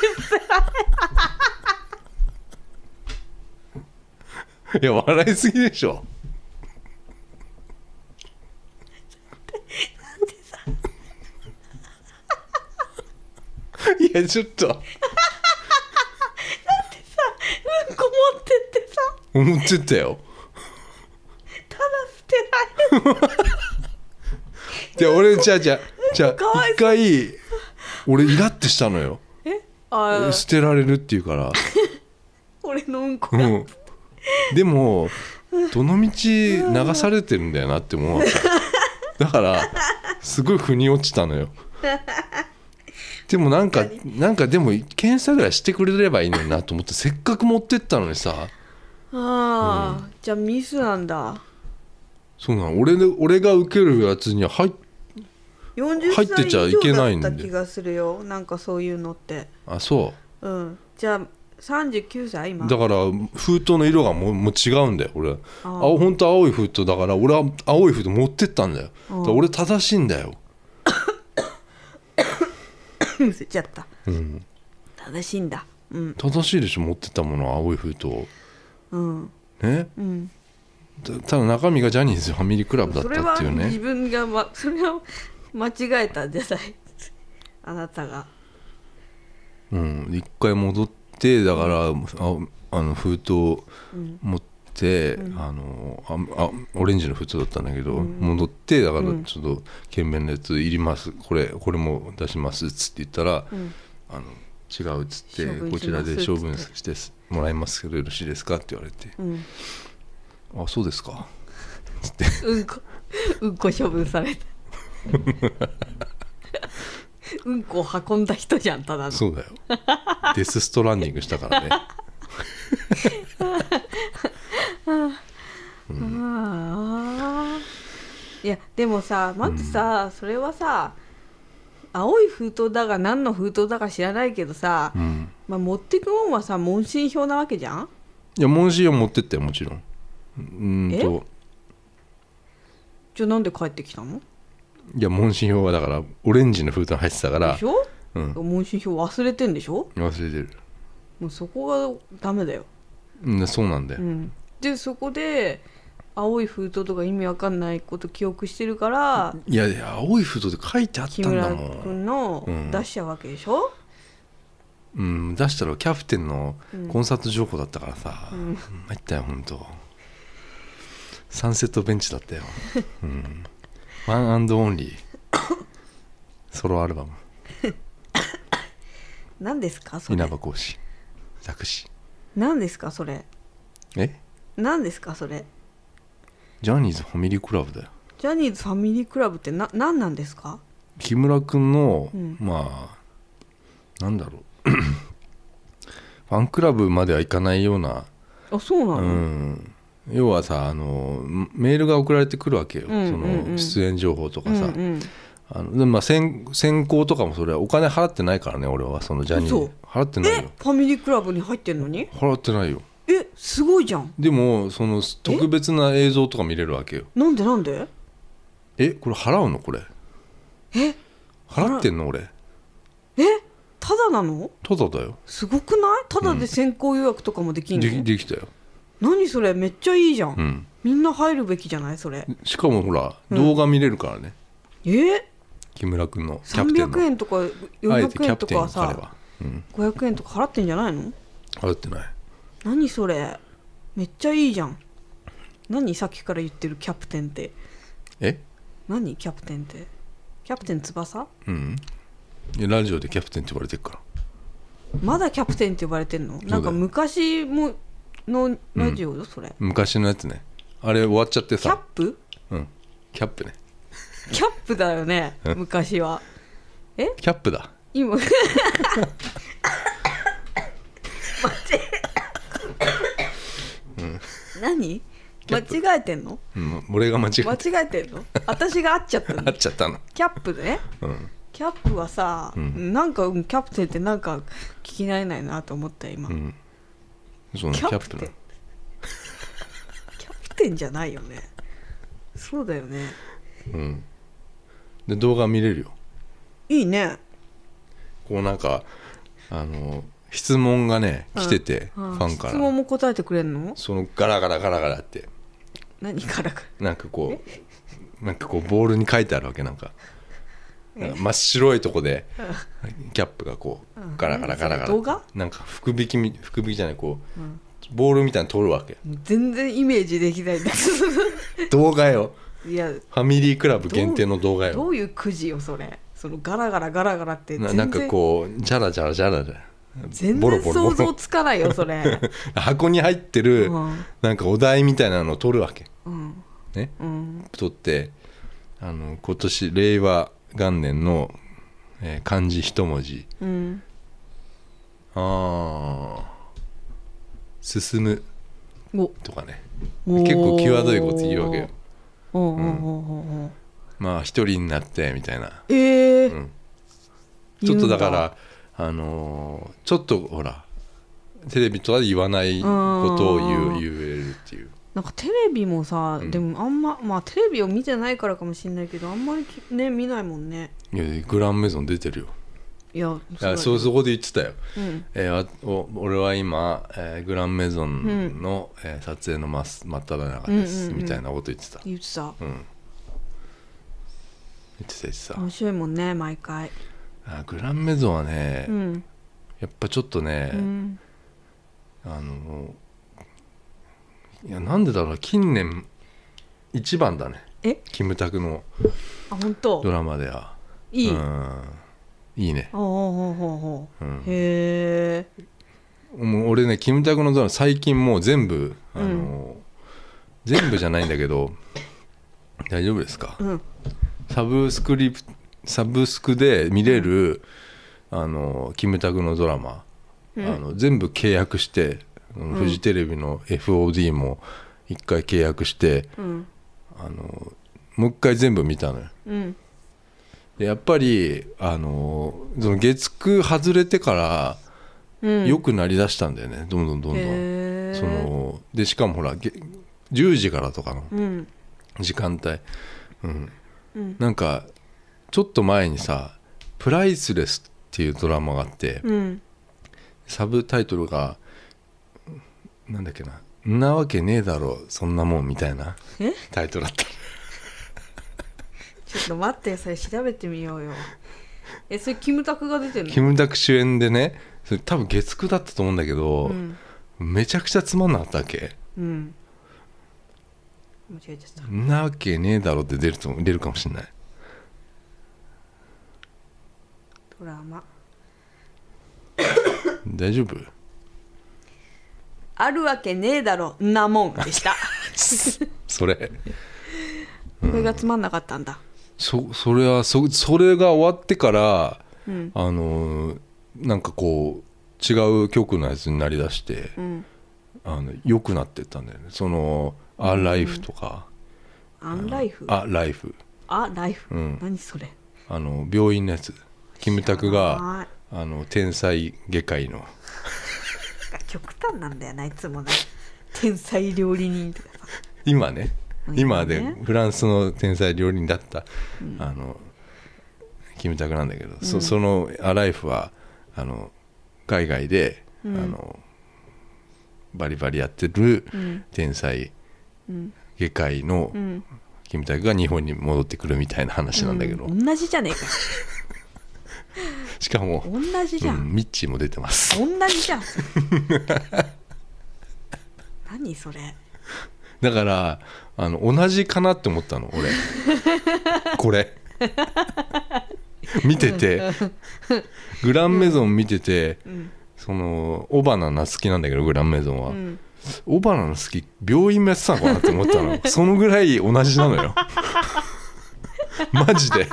っていや笑いすぎでしょ。いやちょっとだってさうんこ持ってってさ思ってたよ。 ただ捨てないじゃあ俺じゃあじゃあじゃあ一回俺イラッてしたのよ。えあ捨てられるっていうから俺のうんこが、うん、 でもどの道流されてるんだよなって思うわけだからすごい腑に落ちたのよ。でもなんかなんかでも検査ぐらいしてくれればいいのになと思って、せっかく持ってったのにさ。 ああ、うん、じゃあミスなんだ。 そうなの。俺で俺が受けるやつには入ってちゃいけないんで。よんじゅっさい以上だった気がするよ。なんかそういうのって。 あ、そう。 うん。じゃあさんじゅうきゅうさい今。 だから封筒の色がもう、もう違うんだよ。俺。青本当青い封筒だから俺は青い封筒持ってったんだよ。だから俺正しいんだよ。 むせちゃった、うん、正しいんだ、うん、 正しいでしょ。持ってったものは青い封筒、うんね、うん、ただ中身がジャニーズファミリークラブだったっていうね。 それは自分が、ま、それは間違えたんじゃないあなたが。 うん一回戻ってだから、うん、ああの封筒持って、うん、あのああオレンジの封筒だったんだけど、うん、戻ってだからちょっと検便のやついります、これこれも出しますっつって言ったら、うん、あの違うっつってこちらで処分してもらいますけどよろしいですかって言われて、うん、あそうですかつってうんこうんこ処分されたうんこを運んだ人じゃんただの。 そうだよデスストランディングしたからねうん、いやでもさまずさ、うん、それはさ青い封筒だが何の封筒だか知らないけどさ、うんまあ、持ってくもんはさ問診票なわけじゃん。 いや問診票持ってってよもちろん。うんとじゃあなんで帰ってきたの。 いや問診票はだからオレンジの封筒に入ってたからでしょ、うん、問診票忘れてんでしょ。 忘れてる。 もうそこがダメだよ。 うん、そうなんだよ、うん、 でそこで青い封筒とか意味わかんないこと記憶してるから。 いやいや青い封筒で書いてあったんだもん。 木村君の出しちゃうわけでしょ、 うん、うん、出したらキャプテンのコンサート情報だったからさ、うん、参ったよほんと。サンセットベンチだったよ、うん、ワンアンドオンリーソロアルバム何ですかそれ。 稲葉講師作詞。 何ですかそれ。 え何ですかそれ。 ジャニーズファミリークラブだよ。 ジャニーズファミリークラブってな何なんですか。 木村くんの、うん、まあなんだろうファンクラブまではいかないような。 あそうなの、うん、 要はさあのメールが送られてくるわけよ、うんうんうん、その出演情報とかさ、うんうん、あのでまあ、先, 先行とかもそれはお金払ってないからね俺はそのジャニーズ払ってないよ。 えファミリークラブに入ってんのに払ってないよ。 えすごいじゃん。 でもその特別な映像とか見れるわけよ。 なんでなんで？ えこれ払うのこれ？ え払ってんの俺？ えただなの？ ただだよ。 すごくない？ただで先行予約とかもできんの？ できできたよ。 何それめっちゃいいじゃん、 うん、 みんな入るべきじゃないそれ。 しかもほら、 うん、 動画見れるからね。 え木村君のキャプテンのさんびゃくえんとかよんひゃくえんとかさ、 うん、 ごひゃくえんとか払ってんじゃないの？ 払ってない。 何それめっちゃいいじゃん。何さっきから言ってるキャプテンって。 え何キャプテンって？キャプテン翼？ うんラジオでキャプテンって呼ばれてるから。 まだキャプテンって呼ばれてんの？なんか昔ものラジオよ、うん、それ昔のやつね。あれ終わっちゃってさ。 キャップ？ うんキャップね。 キャップだよね昔は。えキャップだ今待ってうん、何間違えてんの？ うん、俺が間違えて間違えてんの？私が合っちゃったの。 合っちゃったの。 キャップね、うん、キャップはさ、うん、なんかキャプテンってなんか聞き慣れないなと思った今、うん、 そうね、キャプテンキャプテンじゃないよね。そうだよね、 うん、で動画見れるよ。 いいね。 こうなんかあの質問がね来てて、うん、ファンから質問も答えてくれんの？ そのガラガラガラガラって何ガラガラなんかこうなんかこうボールに書いてあるわけ。なんかなんか真っ白いとこでキャップがこうガラガラガラガラ、 動画なんか福引き福引きじゃないこう、うん、ボールみたいに取るわけ。 全然イメージできないんだ動画よ。 いやファミリークラブ限定の動画よ。 どういうくじよそれ。そのガラガラガラガラって全然な, なんかこうジャラジャラジャラで全然想像つかないよそれ箱に入ってる、うん、なんかお題みたいなのを取るわけ、 うんねうん、 取ってあの今年令和元年の、えー、漢字一文字、 うん、 あ進むとかね結構際どいこと言うわけよ。 おお、うん、 まあ一人になってみたいな、 えーうん、 ちょっとだからあのー、ちょっとほらテレビとは言わないことを言う言えるっていう。 なんかテレビもさ、 うん、 でもあんままあテレビを見てないからかもしれないけどあんまりね見ないもんね。 いやグランメゾン出てるよ。 いやそ, そこで言ってたよ、 うんえー、お俺は今、えー、グランメゾンの、うんえー、撮影の真っ只中です、うんうんうん、みたいなこと言ってた言ってた、 うん、言ってた言ってた。 面白いもんね毎回。 あグランメゾンはね、 うん、 やっぱちょっとね、 うん、 あのいやなんでだろう近年一番だね。 えキムタクのあ本当ドラマでは。 いい、 うん、いいね。 ほうほうほうほう、うん、へえ。 もう俺ねキムタクのドラマ最近もう全部あの、うん、全部じゃないんだけど大丈夫ですか、 うん、 サブスクリプサブスクで見れる、うん、あのキムタクのドラマ、うん、あの全部契約して、うん、フジテレビの エフオーディー も一回契約して、 うん、 あのもう一回全部見たのよ、 うん、 でやっぱりあのその月く外れてから良くなりだしたんだよね、どんどんどんどん。そのでしかもほらじゅうじからとかの時間帯、うんうん、なんかちょっと前にさプライスレスっていうドラマがあって、 うん、 サブタイトルがなんだっけな、んなわけねえだろそんなもんみたいなタイトルだったちょっと待って、それ調べてみようよ。え、それキムタクが出てるの？ キムタク主演でね、それ多分月くだったと思うんだけど、うん、めちゃくちゃつまんなかったわけ。 うん。間違えちゃった。 んなわけねえだろって出ると出るかもしれない。 ドラマ。 大丈夫？ あるわけねえだろんなもんでした。 それ。 これがつまんなかったんだ。 そ, それは そ, それが終わってから、 うん、 あのなんかこう違う曲のやつになりだして、 うん、 あの良くなってったんだよね。そのアンライフとか、 うん、アンライフあライフあライフ、 うん、 何それ。 あの病院のやつ。キムタクがあの天才外科医の極端なんだよないつもね天才料理人とかさ今ね今でねフランスの天才料理人だった、 うん、 あのキムタクなんだけど、 うん、 そ, そのアライフはあの海外で、 うん、 あのバリバリやってる天才外科医のキムタクが日本に戻ってくるみたいな話なんだけど、 うん、同じじゃねえかしかも同じじゃん、 うん、ミッチーも出てます。 同じじゃん何それ。 だからあの同じかなって思ったの俺これ見ててグランメゾン見てて、うん、その尾花夏樹なんだけどグランメゾンは、うん、尾花夏樹病院もやってたのかなって思ったのそのぐらい同じなのよマジで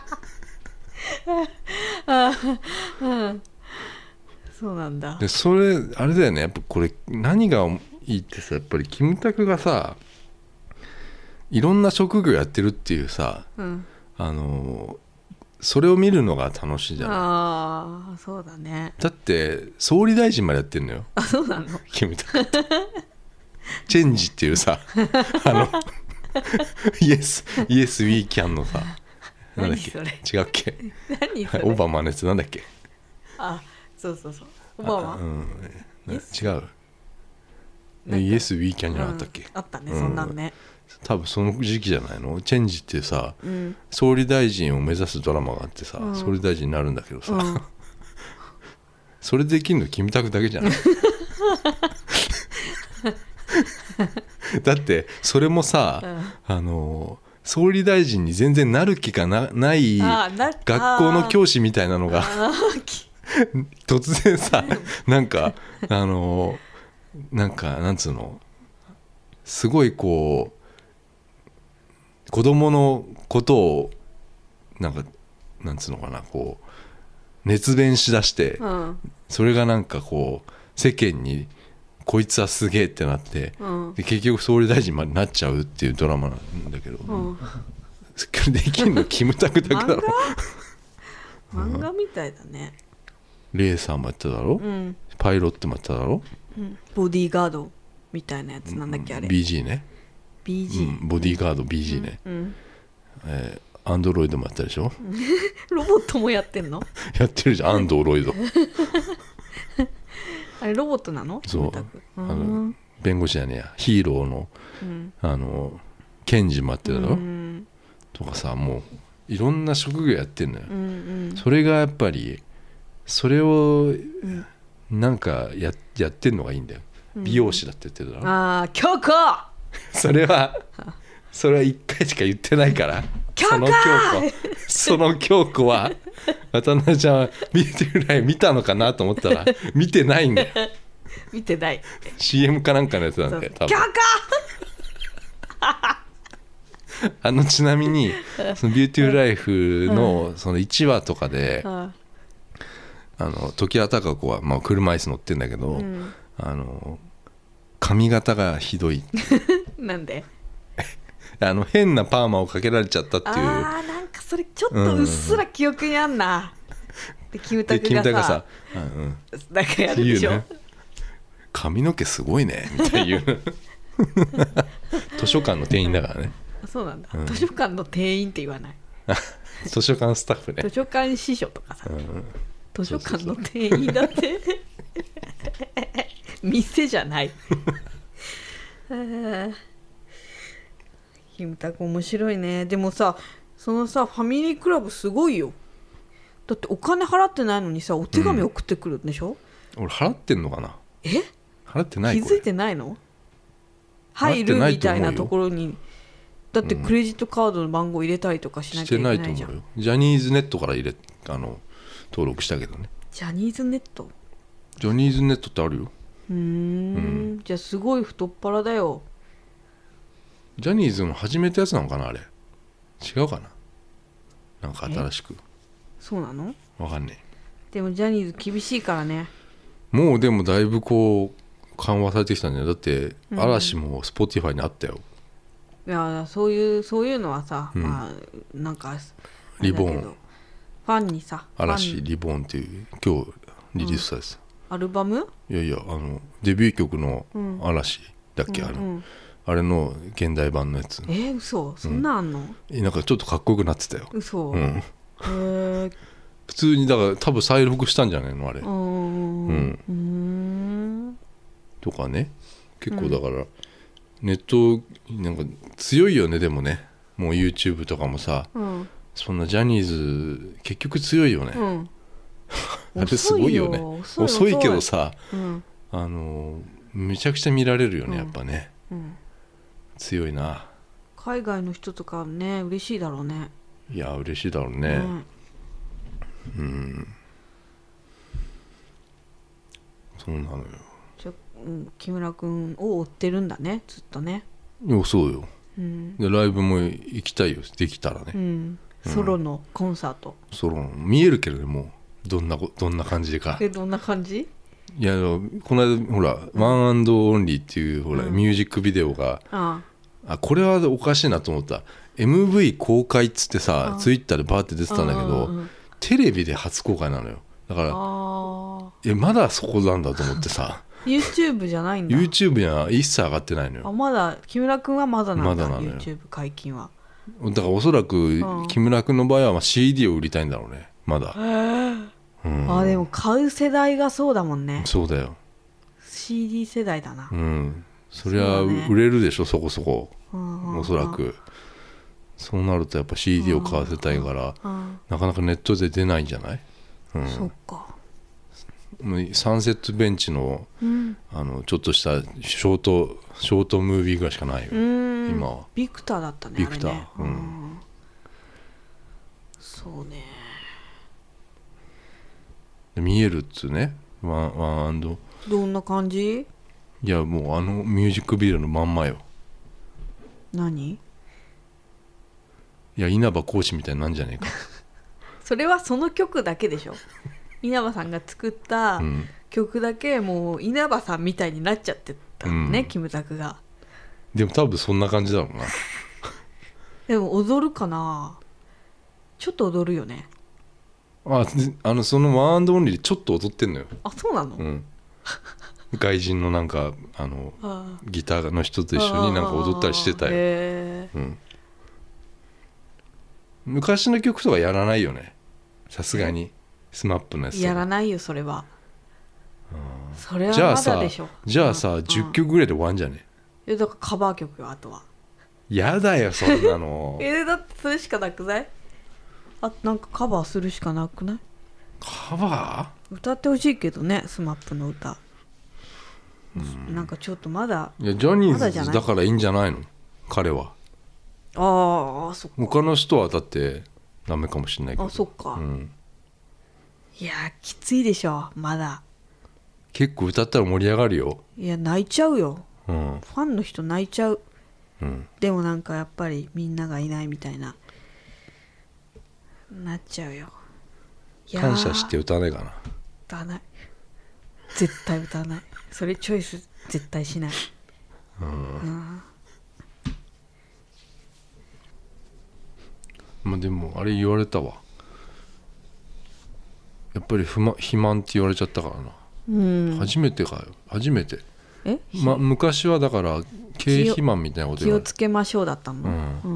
そうなんだ。 でそれあれだよね、やっぱこれ何がいいってさ、やっぱりキムタクがさいろんな職業やってるっていうさ、うん、あのそれを見るのが楽しいじゃない。 ああそうだね。 だって総理大臣までやってんのよ。 あそうなの。 キムタクってチェンジっていうさあのイエスイエスウィーキャンのさなんだっけ、違うっけ何それオバマのやつなんだっけ。 あそうそうそうオバマ、うん、 違うイエスウィーキャンじゃなかったっけ、うん、 あったね、そんなんね。 多分その時期じゃないの。チェンジってさ、うん、総理大臣を目指すドラマがあってさ、うん、総理大臣になるんだけどさ、うん、それできるのキムタクだけじゃないだってそれもさ、うん、あの総理大臣に全然なる気が な, ない学校の教師みたいなのが突然さなんかあのなんかなんつうのすごいこう子供のことをなんかなんつうのかなこう熱弁しだして、うん、それがなんかこう世間にこいつはすげえってなって、うん、で結局総理大臣までなっちゃうっていうドラマなんだけど、うん、できるのキムタクだけだろ漫画みたいだね。 レーサーもやってただろ、うん、パイロットもやってただろ、 うん、ボディーガードみたいなやつなんだっけあれビージー ねビージー、 うん、ボディーガード ビージー ね、うんうんえー、アンドロイドもやったでしょロボットもやってんのやってるじゃんアンドロイドあれロボットなの。 そうあの弁護士じゃねえやヒーローの、うん、あの検事もやってただろ、うん、とかさもういろんな職業やってんのよ、うんうん、それがやっぱりそれをなんか や, やってんのがいいんだよ。美容師だって言ってるだろ、うん、 ああ京子それはそれはいっかいしか言ってないから京子その京子その京子は渡辺ちゃんは見てぐらい見たのかなと思ったら見てないんだよ見てないシーエム かなんかのやつなんだよ多分京子あのちなみにそのビューティフルライフのそのいちわとかで、うん、あの常盤貴子はまあ車椅子乗ってんだけど、うん、あの髪型がひどいなんであの変なパーマをかけられちゃったっていう。 あーなんかそれちょっとうっすら記憶にあんな、うん、でキムタクが さ, がさ、うん、なんかやるでしょ、ね、 髪の毛すごいねみたいな図書館の店員だからね。 そうなんだ、うん、図書館の店員って言わない図書館スタッフね。 図書館司書とかさ、うん、図書館の店員だって店じゃないキムタク面白いね。でもさそのさファミリークラブすごいよ。だってお金払ってないのにさお手紙送ってくるんでしょ、 うん、俺払ってんのかな。 え払ってない。 気づいてないの。入るみたいなところにだってクレジットカードの番号入れたりとかしなきゃいけないじゃん、うん、してないと思うよ。ジャニーズネットから入れあの登録したけどね。 ジャニーズネットジャニーズネットってあるよ。 うーん、うん、じゃあすごい太っ腹だよ。 ジャニーズの始めたやつなのかなあれ。違うかな。なんか新しく。 そうなの。 わかんねえ。 でもジャニーズ厳しいからね。 もうでもだいぶこう緩和されてきたんじゃない。だって嵐も Spotify にあったよ、 うん、いやそういうそういうのはさ、うん、まあなんかリボンファンにさ嵐リボンっていう今日リリースされてた、 アルバム？ いやいやあのデビュー曲の嵐だっけ、うん、あの、うんうん、あれの現代版のやつ。 えー、嘘そんなんあんの、 うん、なんかちょっとかっこよくなってたよ。 嘘、 うん、へえ普通にだから多分再録したんじゃないのあれ。 うん、うん、うんとかね結構だから、うん、ネットなんか強いよね。でもねもう YouTube とかもさ、うん、そんなジャニーズ結局強いよね、うん、あれすごいよね。遅い、遅いけどさ、うん、あのめちゃくちゃ見られるよね、うん、やっぱね、うん、強いな。 海外の人とかね嬉しいだろうね。 いや嬉しいだろうね、うんうん、そうなのよ。 じゃ、うん、木村くんを追ってるんだねずっとね。 いやそうよ、うん、でライブも行きたいよできたらね、うん、 ソロのコンサート、 うん、ソロの見えるけどねもうどんなどんな感じか。 えどんな感じ？ いやこの間ほら、うん、ワンアンドオンリーっていうほら、うん、ミュージックビデオが、あああこれはおかしいなと思った。 エムブイ 公開っつってさツイッターでバーって出てたんだけど、うん、テレビで初公開なのよ。だからあえまだそこなんだと思ってさ YouTube じゃないんだ。 YouTube には一切上がってないのよ。 あまだ木村くんはまだなんだ、 まだなのよ YouTube 解禁は。 だからおそらく木村くんの場合はまあ シーディー を売りたいんだろうねまだ、 うん、あでも買う世代がそうだもんね。 そうだよシーディー 世代だな。 うんそりゃ売れるでしょ そ,、ね、そこそこ、うん、おそらくそうなるとやっぱ シーディー を買わせたいからなかなかネットで出ないんじゃない、うん、 そっか。 サンセットベンチ の,、うん、あのちょっとしたショートショートムービーぐらいしかないよ今は。 ビクターだったね。 ビクター、 ね、うん、そうね。 見えるっつうねワンワンアンドどんな感じ？ いやもうあのミュージックビデオのまんまよ。 何？ いや稲葉講師みたいになんじゃねえかそれはその曲だけでしょ稲葉さんが作った曲だけもう稲葉さんみたいになっちゃってたのね、うん、キムタクが。 でも多分そんな感じだろうなでも踊るかな。ちょっと踊るよね。 ああのそのワンアンドオンリーでちょっと踊ってんのよ。 あそうなの、うん、 外人のなんかあのギターの人と一緒になんか踊ったりしてたよ。へ、うん、昔の曲とかやらないよねさすがに。スマップのやつやらないよそれは。それはまだでしょ。 じゃあさ、うん、じゅっきょくぐらいで終わんじゃねえ。だからカバー曲よあとは。 やだよそんなのえだってそれしかなくない？あなんかカバーするしかなくない？ カバー歌ってほしいけどねスマップの歌、うん、なんかちょっとまだいやジャニーズだからいいんじゃないの彼は。 ああそっか。 他の人はだってダメかもしれないけど。 あそっか、うん、いやきついでしょまだ。 結構歌ったら盛り上がるよ。 いや泣いちゃうよ、うん、ファンの人泣いちゃう、うん、でもなんかやっぱりみんながいないみたいななっちゃうよ。 感謝して歌わないかな。 歌わない。絶対歌わない。それチョイス絶対しない。うん、うん、 まあでもあれ言われたわ。やっぱり不満肥満って言われちゃったからな、うん、初めてかよ初めて。え、ま、昔はだから経肥満みたいなこと言われ気をつけましょうだったの、うんうん、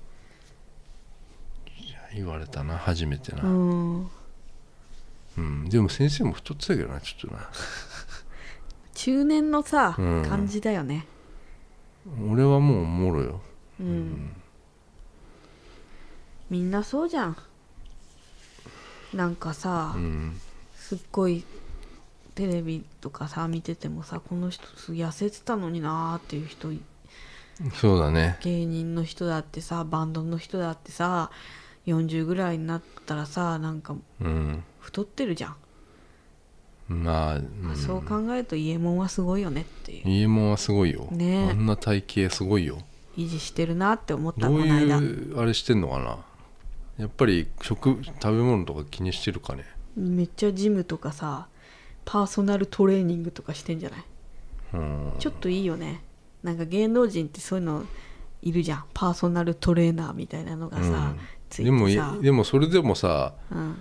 言われたな初めてな、うんうん、でも先生も太ってたけどなちょっとな中年のさ、うん、感じだよね。 俺はもうおもろよ、うんうん、 みんなそうじゃん。なんかさ、うん、すっごいテレビとかさ見ててもさこの人痩せてたのになーっていう人。 そうだね。 芸人の人だってさバンドの人だってさよんじゅうぐらいになったらさなんか太ってるじゃん、うん、まあ、うん、そう考えるとイエモンはすごいよねっていう。 イエモンはすごいよ、ね、あんな体型すごいよ。 維持してるなって思った。 どういうあれしてんのかな。やっぱり食食べ物とか気にしてるかね。 めっちゃジムとかさパーソナルトレーニングとかしてんじゃない。うん、ちょっといいよね。なんか芸能人ってそういうのいるじゃんパーソナルトレーナーみたいなのがさ、うん、ついてさ。 でもでもそれでもさ、うん、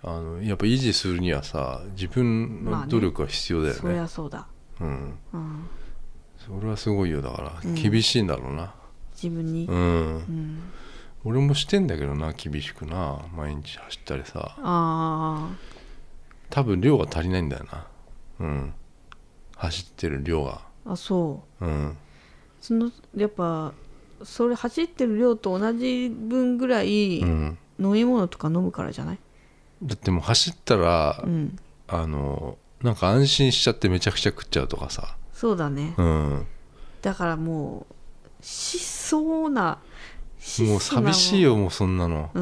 あのやっぱ維持するにはさ自分の努力は必要だよね。 まあね、そりゃそうだ、 うんうん、 それはすごいよ。だから厳しいんだろうな、うん、 自分に、 うんうん、 俺もしてんだけどな、厳しくな、毎日走ったりさ。 あ多分量が足りないんだよな、うん、走ってる量が。 あそう、 うん、 そのやっぱそれ走ってる量と同じ分ぐらい飲み物とか飲むからじゃない？ だってもう走ったら、うん、あのなんか安心しちゃってめちゃくちゃ食っちゃうとかさ。 そうだね、 うん、 だからもうしそうなもう寂しいよ、もうそんなの、うん、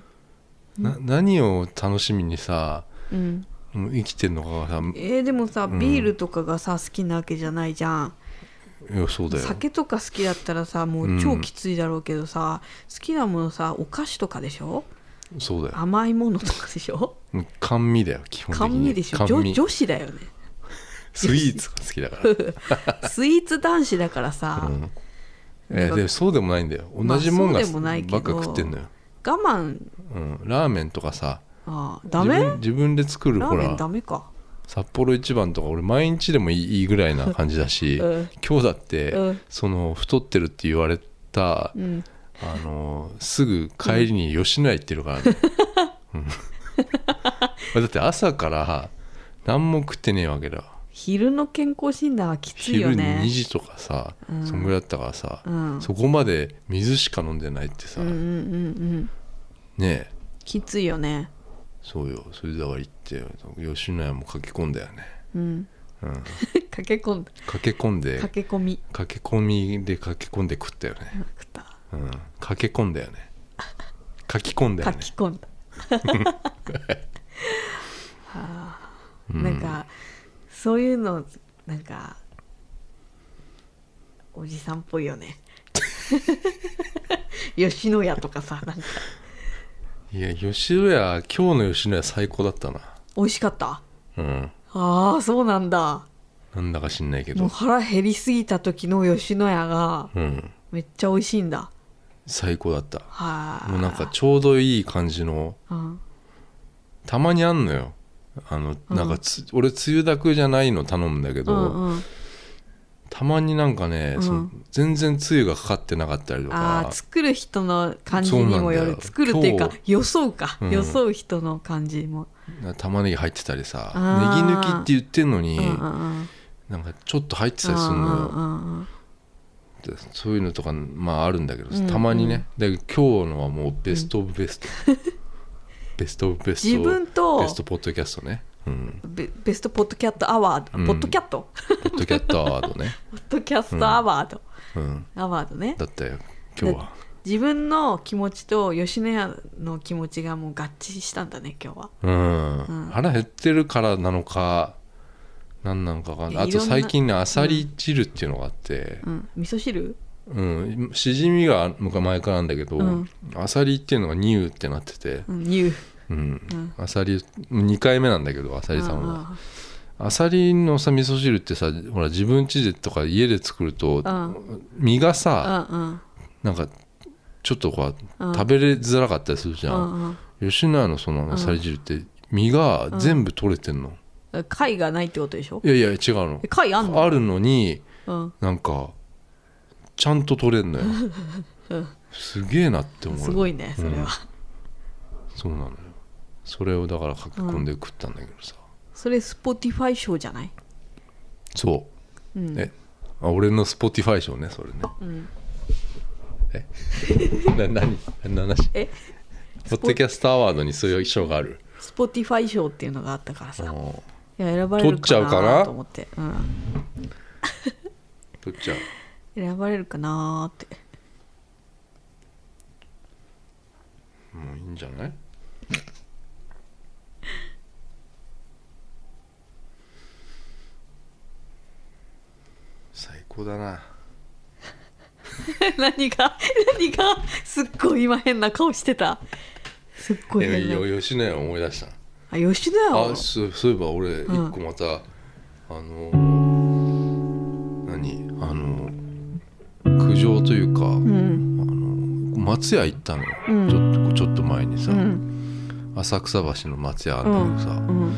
な何を楽しみにさ、うん、もう生きてんのかがさ。 えー、でもさ、ビールとかがさ好きなわけじゃないじゃん。 いやそうだよ。 酒とか好きだったらさもう超きついだろうけどさ、うん、好きなものさお菓子とかでしょ。 そうだよ。 甘いものとかでしょ。 甘味だよ基本的に。 甘味でしょ。女, 女子だよね。 スイーツが好きだからスイーツ男子だからさ、うん、 えー、でもそうでもないんだよ。同じもんがばっか食ってんのよ。 我慢、 うん、ラーメンとかさ。 ああダメ。 自分、自分で作るほらラーメンダメか。 札幌一番とか俺毎日でもいいぐらいな感じだし、うん、今日だって、うん、その太ってるって言われた、うん、あのすぐ帰りに吉野家行ってるからね、うん、だって朝から何も食ってねえわけだ。 昼の健康診断はきついよね。 昼にじとかさ、うん、そんぐらいだったからさ、うん、そこまで水しか飲んでないってさ、うんうんうんうん、ねえきついよね。 そうよ。それだから行って吉野家も駆け込んだよね、 うんうん、駆け込んだ駆け込んで駆け込み駆け込みで駆け込んで食ったよね、 食った、 うん、駆け込んだよね書き込んだよね書き込んだはあ、うん、なんかそういうのなんかおじさんっぽいよね吉野家とかさなんか。 いや吉野家今日の吉野家最高だったな。 美味しかった。 うん。 ああそうなんだ。 なんだか知んないけど。 もう腹減りすぎた時の吉野家がめっちゃ美味しいんだ。うん、 最高だった。 はあ。 もうなんかちょうどいい感じの。うん、たまにあんのよ。あのなんかつ、うん、俺つゆだくじゃないの頼むんだけど。うんうん、たまになんかね、うん、その全然つゆがかかってなかったりとか。 あ作る人の感じにもよる。作るっていうか装うか、うん、装う人の感じも。 玉ねぎ入ってたりさ、ネギ抜きって言ってんのに、うんうん、なんかちょっと入ってたりするのよ、うんうん、そういうのとかまああるんだけど、うんうん、たまにね。で今日のはもうベストオブベスト、うん、ベストオブベスト自分とベストポッドキャストね。うん、 ベ, ベストポッドキャットアワード、うん、ポッドキャットポッドキャットアワードねポッドキャストアワード、うん、アワードね。 だったよ今日は。 自分の気持ちと吉野家の気持ちがもう合致したんだね今日は。 うん、うん、腹減ってるからなのか何なのか分かんない。あと最近ねあさり汁っていうのがあって、 うん、味噌汁、 うん、しじみが前からなんだけど、うん、あさりっていうのがニューってなってて、 うん、ニュー、 うん、あさりにかいめなんだけどあさりさんはあさりのさ味噌汁ってさほら自分家でとか家で作ると、うん、身がさ、うん、なんかちょっとこう食べれづらかったりするじゃん、うんうん、吉野家のそのあさり汁って身が全部取れてんの、 うん、貝がないってことでしょ。 いやいや違うの。 貝あんの？ あるのに、うん、なんかちゃんと取れんのよ、うん、すげえなって思う。 すごいねそれは、うん、 そうなのよ。それをだから書き込んで食ったんだけどさ、うん、 それ Spotify 賞じゃない？ そう、うん、えあ俺の Spotify 賞ねそれね、うん、えな何何の話？えポッドキャストアワードにそういう賞がある？ Spotify 賞っていうのがあったからさ、いや選ばれるかなと思って、うん、 取っちゃう。 選ばれるかなって。 もういいんじゃない？最高だな何が何がすっごい今変な顔してた。すっごい変な。 え吉野家思い出した。 あ吉野家。 あそう、そういえば俺一個また、うん、あの何あの苦情というか、うん、あの松屋行ったのよ、うん、ちょっとちょっと前にさ、うん、 浅草橋の松屋あるんだけどさ、 うんうん、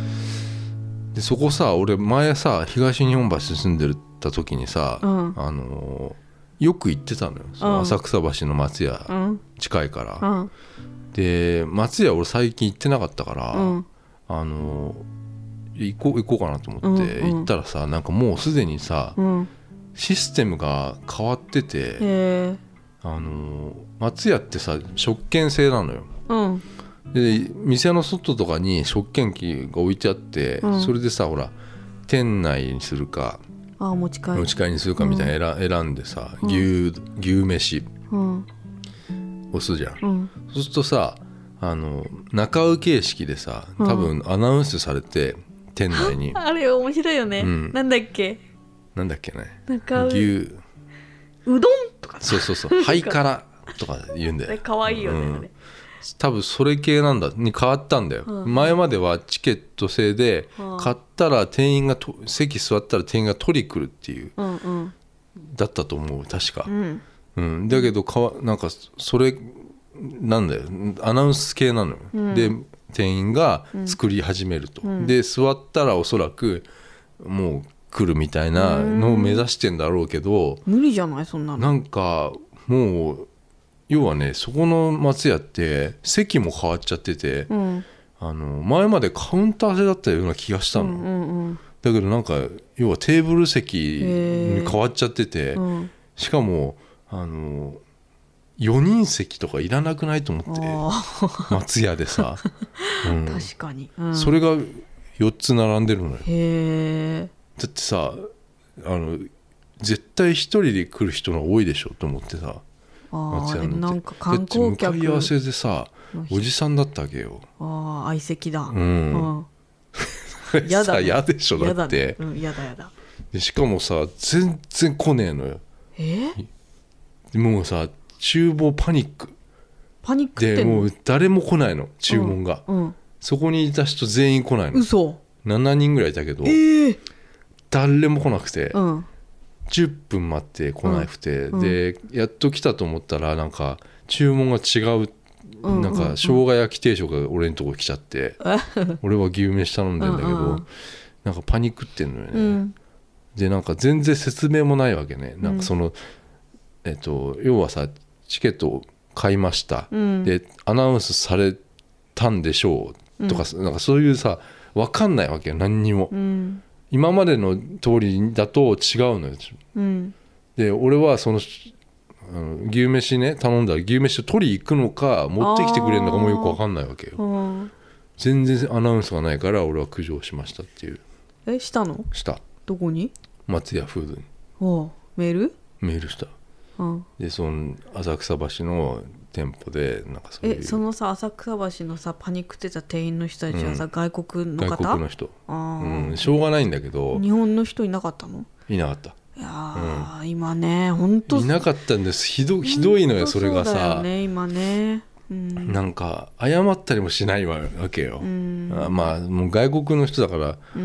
でそこさ俺前さ東日本橋住んでた時にさ、うん、あのー、よく行ってたのよ、その浅草橋の松屋、うん、近いから、うん、で松屋俺最近行ってなかったから、うん、あのー、行こう行こうかなと思って、うんうん、行ったらさなんかもうすでにさ、うん、システムが変わってて、へあのー、松屋ってさ食券制なのよ、うん、で店の外とかに食券機が置いてあって、うん、それでさほら店内にするかあ持ち帰り持ち帰りにするかみたいな、うん、選んでさ牛、牛飯、うん、押すじゃん、うん、そうするとさあの中受形式でさ多分アナウンスされて、うん、店内にあれ面白いよね、うん、なんだっけなんだっけね中牛うどんとかそうそうそうハイカラとか言うんだよかわいいよね、うん、 多分それ系なんだに変わったんだよ、うん、前まではチケット制で、うん、買ったら店員がと席座ったら店員が取り来るっていう、うんうん、だったと思う確か、うんうん、だけどかわなんかそれなんだよアナウンス系なのよ、うん、で店員が作り始めると、うん、で座ったらおそらくもう来るみたいなのを目指してんだろうけど、 無理じゃないそんなのなんかもう要はねそこの松屋って席も変わっちゃってて、うん、あの前までカウンター制だったような気がしたの、うんうんうん、だけどなんか要はテーブル席に変わっちゃってて、うん、しかもあのよにん席とかいらなくないと思って松屋でさ、 うん、確かに、 うん、それがよっつ並んでるのよ。 へだってさあの絶対一人で来る人が多いでしょと思ってさ松屋なんか観光客向かい合わせでさおじさんだったわけよ。 ああ相席だ、うんうんやだ、ね、嫌でしょだって。 やだ、ねうん、やだやだでしかもさ全然来ねえのよ。 えもうさ厨房パニックパニックってでもう誰も来ないの注文が、うんうん、そこにいた人全員来ないの。 嘘ななにんぐらいいたけど、 えー、 誰も来なくて、 うん、 じゅっぷん待って来なくて、うん、でやっと来たと思ったらなんか注文が違う、うん、なんか生姜焼き定食が俺のとこ来ちゃって、うん、俺は牛飯頼んでんだけど、うん、なんかパニックってんのよね、うん、でなんか全然説明もないわけね。なんかその、うんえっと、要はさチケットを買いました、うん、でアナウンスされたんでしょうとか、うん、なんかそういうさ分かんないわけよ何にも、うん、今までの通りだと違うのよ、うん、で俺はそのあの牛飯ね頼んだら牛飯を取り行くのか持ってきてくれるのかもよく分かんないわけよ。全然アナウンスがないから俺は苦情しましたっていう。 えしたのしたどこに松屋フードにおメールメールしたうん、でその浅草橋の店舗でなんかそういうえそのさ浅草橋のさパニックってた店員の人たちはさ、うん、外国の方外国の人あ、うん、しょうがないんだけど日本の人いなかったのいなかった。 いや、うん、今ね本当いなかったんです。ひど、ひどいのよそれがさそうだよね今ね、うん、 なんか謝ったりもしないわけよ、うん、あまあもう外国の人だから、うん、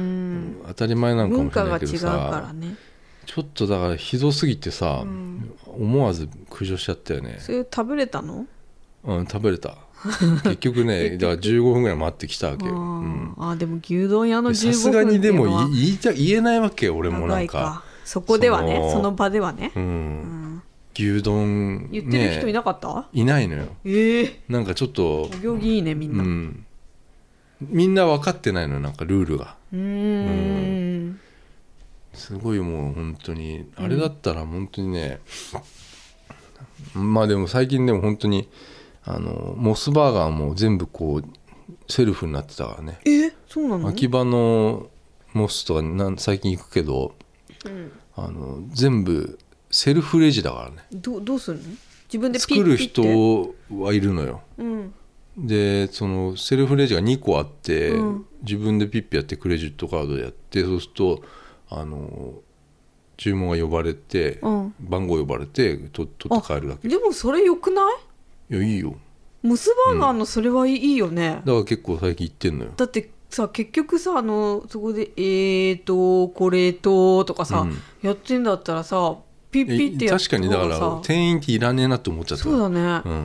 当たり前なのかもしれないけどさ文化が違うからねちょっとだからひどすぎてさ、うん、思わず苦情しちゃったよね。 それ食べれたの？ うん食べれた結局ねだからじゅうごふんぐらい待ってきたわけよ。あ、うん、 あでも牛丼屋のじゅうごふんさすがにでも言いた言えないわけよ俺もなんかそこではね そ, その場ではね、 うんうん、牛丼、ね、 言ってる人いなかった？ いないのよ、 えー、 なんかちょっとお行儀いいねみんな、うん、 みんな分かってないのよなんかルールがうーん、うんすごいもう本当にあれだったら本当にね、うん、まあでも最近でも本当にあのモスバーガーも全部こうセルフになってたからね。 えそうなの？ 秋葉のモスとかなん最近行くけど、うん、あの全部セルフレジだからね。 ど, どうするの？自分でピッ作る人はいるのよ、 うん、 でそのセルフレジがにこあって、うん、自分でピッピやってクレジットカードでやってそうするとあの注文が呼ばれて、うん、番号呼ばれてと取って帰るだけ。 でもそれよくない？ いやいいよモスバーガーのそれはいいよね、うん、 だから結構最近行ってんのよ。 だってさ結局さあのそこでえーとこれととかさ、うん、やってんだったらさピッピってやって確かにだから店員っていらねえなって思っちゃった。 そうだね、 うん、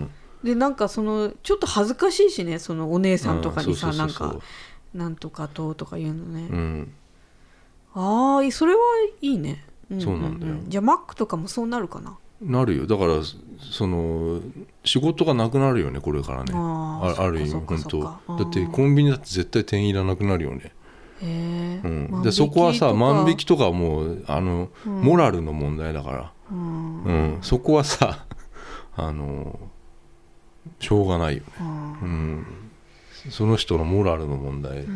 でなんかそのちょっと恥ずかしいしね、そのお姉さんとかにさ、 うんそうそうそうそうなんかなんとかととか言うのね、 うん、 ああそれはいいね、んんん、 そうなんだよ。 じゃあマックとかもそうなるかな。 なるよ。だからその仕事がなくなるよねこれからね。 ああある意味本当だってコンビニだって絶対店員いらなくなるよね。 へえ、 うん、でそこはさ万引きとかもうあの、うん、モラルの問題だから、うんうん、そこはさあのしょうがないよね、うん、その人のモラルの問題、うん、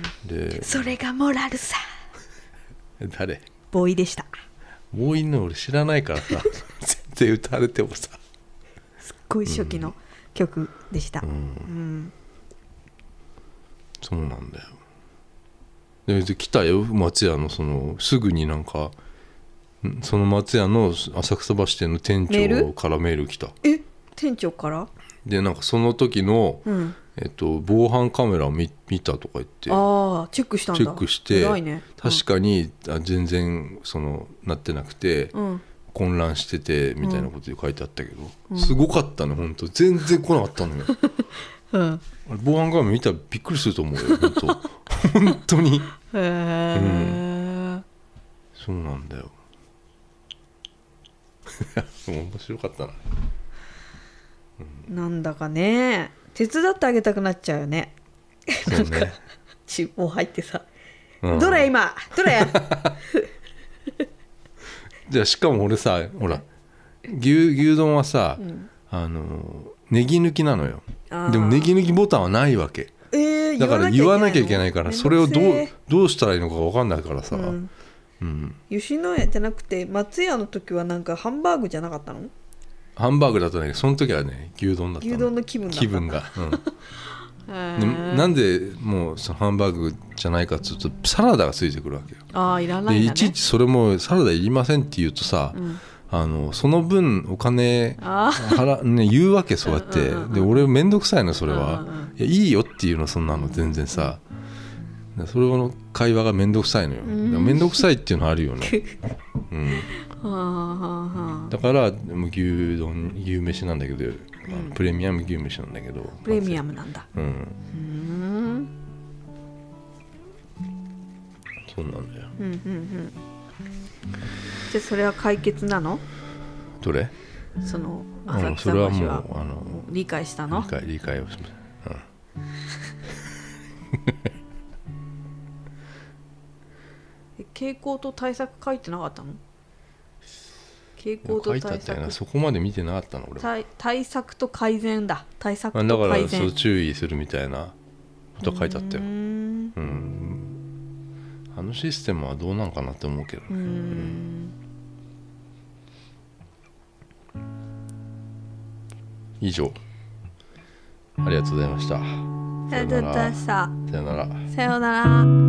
でそれがモラルさ誰？ ボーイでした。 ボーイの俺知らないからさ全然歌われてもさすっごい初期の曲でした、うんうん、 そうなんだよ。で来たよ松屋のそのすぐになんかその松屋の浅草橋店の店長からメール来た。 え店長から？ でなんかその時の、うんえっと、防犯カメラを 見, 見たとか言って、 ああチェックしたんだ。 チェックして、 偉いね、 うん、確かにあ全然そのなってなくて、うん、混乱しててみたいなことで書いてあったけど、うん、すごかったね本当全然来なかったのよ、うん、防犯カメラ見たらびっくりすると思うよ本当本当にへえ、うん、そうなんだよ面白かったな、 うん、なんだかね手伝ってあげたくなっちゃうよね。そうね。なんか厨房入ってさ、うん、どれ今どれじゃあしかも俺さほら 牛, 牛丼はさ、うん、あのネギ抜きなのよ。でもネギ抜きボタンはないわけ、 えー、 だから言わなきゃいけないからそれをどう、どうしたらいいのか分かんないからさ、うんうん、吉野家じゃなくて松屋の時はなんかハンバーグじゃなかったの？ ハンバーグだったんだけどその時はね牛丼だったの。 牛丼の気分だった気分が、うんでなんでもうそのハンバーグじゃないかっていうとサラダがついてくるわけよ。 ああいらないんだね。 でいちいちそれもサラダいりませんって言うとさ、うん、あのその分お金払、ね、言うわけそうやってで俺めんどくさいのそれは、うんうん、いやいいよっていうのそんなの全然さ、うん、それの会話がめんどくさいのよ、うん、めんどくさいっていうのあるよね、うん、だから牛丼牛飯なんだけど、うん、プレミアム牛飯なんだけどプレミアムなんだ、うん、うーんそうなんだよ、 うんうんうん、じゃあそれは解決なの？ どれ？ その浅草橋はもうあの理解したの？ 理解、理解をしました、うんえ傾向と対策書いてなかったの？傾向と対策書いてあったよな。そこまで見てなかったの俺は。 対, 対策と改善だ。対策と改善だからそう注意するみたいなこと書いてあったよ。うーんうん、あのシステムはどうなんかなって思うけど、ね、うーん、うん、以上ありがとうございました。 ありがとうございました。 さよなら。 さよなら。